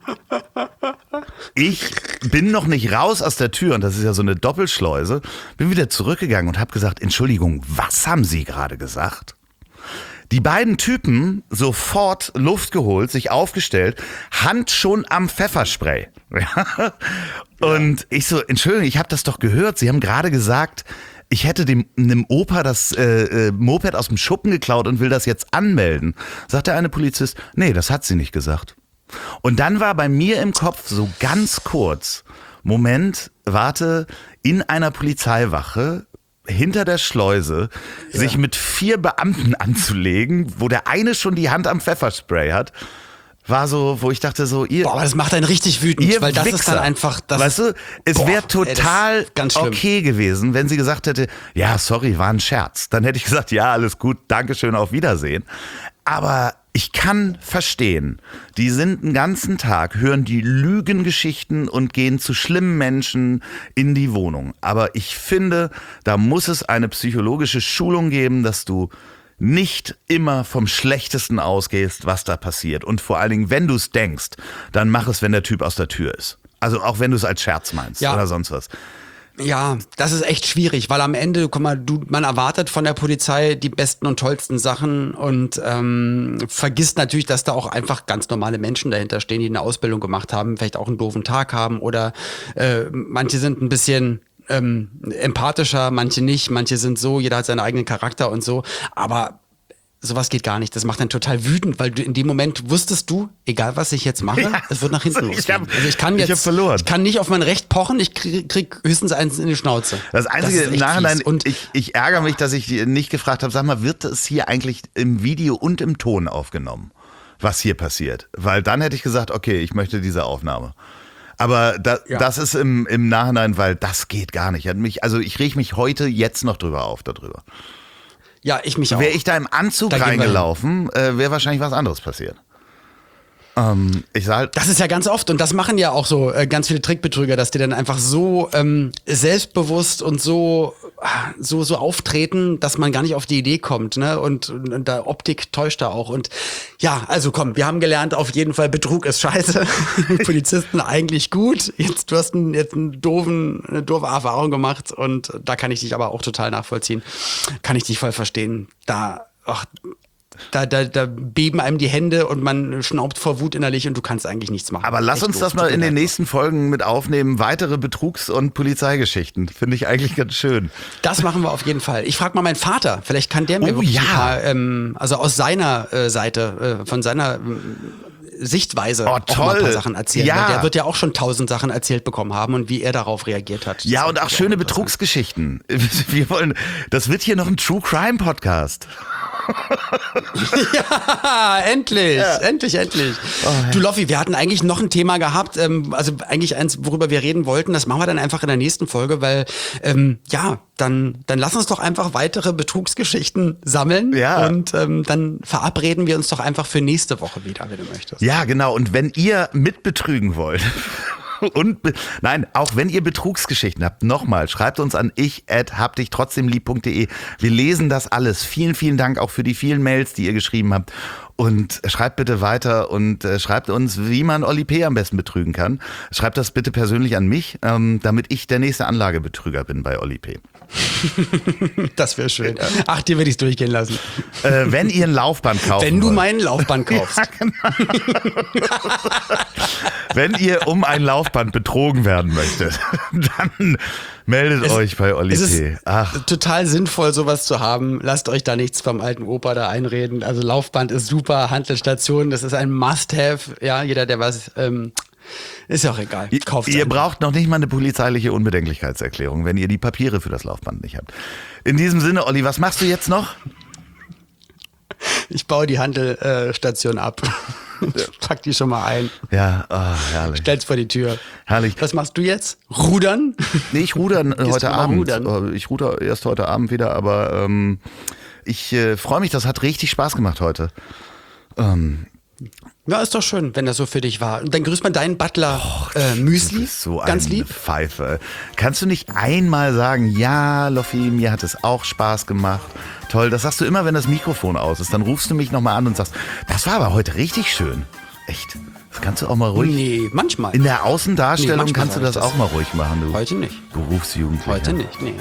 Ich bin noch nicht raus aus der Tür und das ist ja so eine Doppelschleuse, bin wieder zurückgegangen und habe gesagt, Entschuldigung, was haben Sie gerade gesagt? Die beiden Typen sofort Luft geholt, sich aufgestellt, Hand schon am Pfefferspray. Und ich so, Entschuldigung, ich habe das doch gehört, Sie haben gerade gesagt, ich hätte einem Opa das Moped aus dem Schuppen geklaut und will das jetzt anmelden. Sagt der eine Polizist, nee, das hat sie nicht gesagt. Und dann war bei mir im Kopf so ganz kurz, Moment, warte, in einer Polizeiwache hinter der Schleuse sich mit 4 Beamten anzulegen, wo der eine schon die Hand am Pfefferspray hat, war so, wo ich dachte so, ihr... Boah, aber das macht einen richtig wütend, weil das Wichser. ist dann einfach... Weißt du, es wäre total okay gewesen, wenn sie gesagt hätte, ja, sorry, war ein Scherz. Dann hätte ich gesagt, ja, alles gut, Dankeschön, auf Wiedersehen. Aber Ich kann verstehen, die sind den ganzen Tag, hören die Lügengeschichten und gehen zu schlimmen Menschen in die Wohnung. Aber ich finde, da muss es eine psychologische Schulung geben, dass du nicht immer vom Schlechtesten ausgehst, was da passiert. Und vor allen Dingen, wenn du es denkst, dann mach es, wenn der Typ aus der Tür ist. Also auch wenn du es als Scherz meinst oder sonst was. Ja, das ist echt schwierig, weil am Ende, guck mal, man erwartet von der Polizei die besten und tollsten Sachen und vergisst natürlich, dass da auch einfach ganz normale Menschen dahinter stehen, die eine Ausbildung gemacht haben, vielleicht auch einen doofen Tag haben oder manche sind ein bisschen empathischer, manche nicht, manche sind so, jeder hat seinen eigenen Charakter und so, aber sowas geht gar nicht. Das macht dann total wütend, weil du in dem Moment wusstest du, egal was ich jetzt mache, es wird nach hinten losgehen. Also ich kann nicht auf mein Recht pochen, ich krieg höchstens eins in die Schnauze. Das Einzige im Nachhinein, und ich ärgere mich, dass ich nicht gefragt habe, sag mal, wird es hier eigentlich im Video und im Ton aufgenommen, was hier passiert? Weil dann hätte ich gesagt, okay, ich möchte diese Aufnahme. Aber das ist im Nachhinein, weil das geht gar nicht. Also ich reg mich jetzt noch darüber. Ja, ich mich auch. Wäre ich da im Anzug reingelaufen, wäre wahrscheinlich was anderes passiert. Das ist ja ganz oft und das machen ja auch so ganz viele Trickbetrüger, dass die dann einfach so selbstbewusst und so auftreten, dass man gar nicht auf die Idee kommt, ne? Und da Optik täuscht da auch. Und ja, also komm, wir haben gelernt, auf jeden Fall Betrug ist scheiße. Polizisten eigentlich gut. Du hast eine doofe Erfahrung gemacht und da kann ich dich aber auch total nachvollziehen. Kann ich dich voll verstehen. Da beben einem die Hände und man schnaubt vor Wut innerlich und du kannst eigentlich nichts machen. Aber lass uns das mal in den nächsten Folgen mit aufnehmen. Weitere Betrugs- und Polizeigeschichten. Finde ich eigentlich ganz schön. Das machen wir auf jeden Fall. Ich frage mal meinen Vater. Vielleicht kann der mir wirklich ein paar, also aus seiner Seite, von seiner Sichtweise auch mal ein paar Sachen erzählen. Ja. Weil der wird ja auch schon 1000 Sachen erzählt bekommen haben und wie er darauf reagiert hat. Ja, und auch schöne Betrugsgeschichten. Das wird hier noch ein True Crime Podcast. Ja, endlich. Oh, ja. Du Loffi, wir hatten eigentlich noch ein Thema gehabt, also eigentlich eins, worüber wir reden wollten, das machen wir dann einfach in der nächsten Folge, weil dann lass uns doch einfach weitere Betrugsgeschichten sammeln und dann verabreden wir uns doch einfach für nächste Woche wieder, wenn du möchtest. Ja, genau, und wenn ihr mitbetrügen wollt auch wenn ihr Betrugsgeschichten habt, nochmal, schreibt uns an ich@habdichtrotzdemlieb.de. Wir lesen das alles. Vielen, vielen Dank auch für die vielen Mails, die ihr geschrieben habt. Und schreibt bitte weiter und schreibt uns, wie man Olli P. am besten betrügen kann. Schreibt das bitte persönlich an mich, damit ich der nächste Anlagebetrüger bin bei Olli P. Das wäre schön. Ach, dir würde ich es durchgehen lassen. Wenn ihr ein Laufband kauft. Wenn du meinen Laufband kaufst. Ja, genau. Wenn ihr um ein Laufband betrogen werden möchtet, dann meldet euch bei Olli P. Es ist total sinnvoll, sowas zu haben. Lasst euch da nichts vom alten Opa da einreden. Also Laufband ist super, Handelsstation, das ist ein Must-Have. Ja, jeder, der was... ist ja auch egal. Ihr braucht noch nicht mal eine polizeiliche Unbedenklichkeitserklärung, wenn ihr die Papiere für das Laufband nicht habt. In diesem Sinne, Olli, was machst du jetzt noch? Ich baue die Handelsstation ab. Pack die schon mal ein. Ja, herrlich. Stell's vor die Tür. Herrlich. Was machst du jetzt? Rudern? Nee, ich ruder heute Abend. Rudern? Ich ruder erst heute Abend wieder, aber ich freue mich, das hat richtig Spaß gemacht heute. Ja, ist doch schön, wenn das so für dich war. Und dann grüßt man deinen Butler Müsli. Du bist so ganz eine lieb. Pfeife. Kannst du nicht einmal sagen, ja, Loffi, mir hat es auch Spaß gemacht. Toll, das sagst du immer, wenn das Mikrofon aus ist. Dann rufst du mich nochmal an und sagst, das war aber heute richtig schön. Echt. Das kannst du auch mal ruhig. Nee, manchmal. In der Außendarstellung kannst du das auch mal ruhig machen, du. Heute nicht. Berufsjugendlicher. Heute nicht, nee.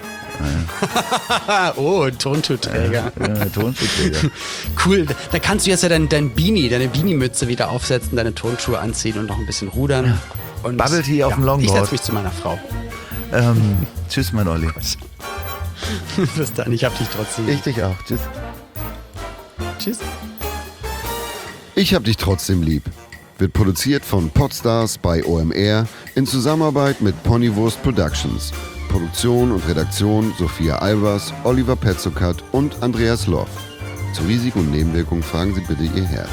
Oh, Turnschuhträger. Ja, Turnschuhträger. Cool. Da kannst du jetzt ja deine Beanie-Mütze wieder aufsetzen, deine Turnschuhe anziehen und noch ein bisschen rudern. Und Bubble Tea auf dem Longboard. Ich setze mich zu meiner Frau. Tschüss, mein Olli. Bis dann, ich hab dich trotzdem. Ich dich auch. Tschüss. Tschüss. Ich hab dich trotzdem lieb. Wird produziert von Podstars bei OMR in Zusammenarbeit mit Ponywurst Productions. Produktion und Redaktion Sophia Albers, Oliver Petzokat und Andreas Loff. Zu Risiken und Nebenwirkungen fragen Sie bitte Ihr Herz.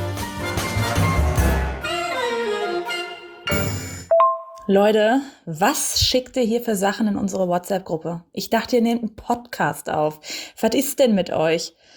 Leute, was schickt ihr hier für Sachen in unsere WhatsApp-Gruppe? Ich dachte, ihr nehmt einen Podcast auf. Was ist denn mit euch?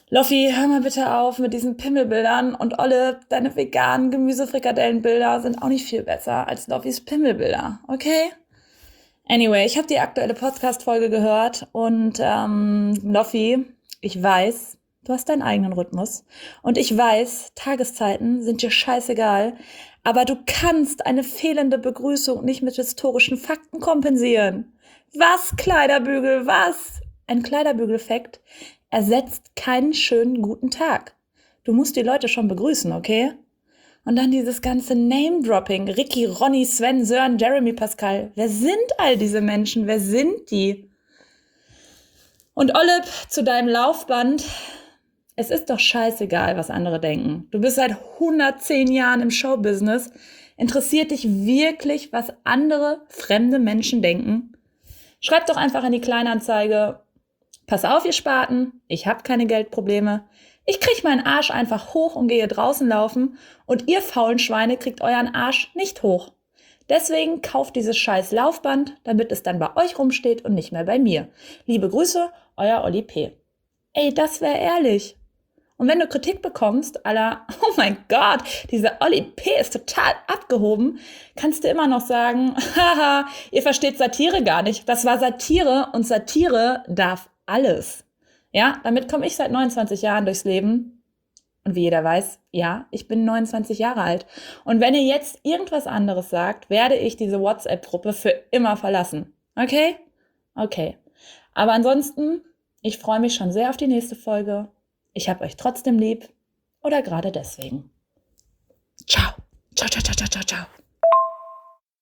Loffi, hör mal bitte auf mit diesen Pimmelbildern und Olle, deine veganen Gemüsefrikadellenbilder sind auch nicht viel besser als Loffis Pimmelbilder, okay? Anyway, ich habe die aktuelle Podcast-Folge gehört und Loffi, ich weiß, du hast deinen eigenen Rhythmus und ich weiß, Tageszeiten sind dir scheißegal, aber du kannst eine fehlende Begrüßung nicht mit historischen Fakten kompensieren. Was, Kleiderbügel, was? Ein Kleiderbügel-Fact ersetzt keinen schönen guten Tag. Du musst die Leute schon begrüßen, okay? Und dann dieses ganze Name-Dropping. Ricky, Ronny, Sven, Sören, Jeremy, Pascal. Wer sind all diese Menschen? Wer sind die? Und Ollip, zu deinem Laufband. Es ist doch scheißegal, was andere denken. Du bist seit 110 Jahren im Showbusiness. Interessiert dich wirklich, was andere, fremde Menschen denken? Schreib doch einfach in die Kleinanzeige: Pass auf, ihr Spaten, ich habe keine Geldprobleme. Ich krieg meinen Arsch einfach hoch und gehe draußen laufen und ihr faulen Schweine kriegt euren Arsch nicht hoch. Deswegen kauft dieses scheiß Laufband, damit es dann bei euch rumsteht und nicht mehr bei mir. Liebe Grüße, euer Olli P. Ey, das wäre ehrlich. Und wenn du Kritik bekommst, à la, oh mein Gott, dieser Olli P. ist total abgehoben, kannst du immer noch sagen, haha, ihr versteht Satire gar nicht. Das war Satire und Satire darf alles. Ja, damit komme ich seit 29 Jahren durchs Leben. Und wie jeder weiß, ja, ich bin 29 Jahre alt. Und wenn ihr jetzt irgendwas anderes sagt, werde ich diese WhatsApp-Gruppe für immer verlassen. Okay? Okay. Aber ansonsten, ich freue mich schon sehr auf die nächste Folge. Ich hab euch trotzdem lieb. Oder gerade deswegen. Ciao. Ciao, ciao, ciao, ciao, ciao, ciao.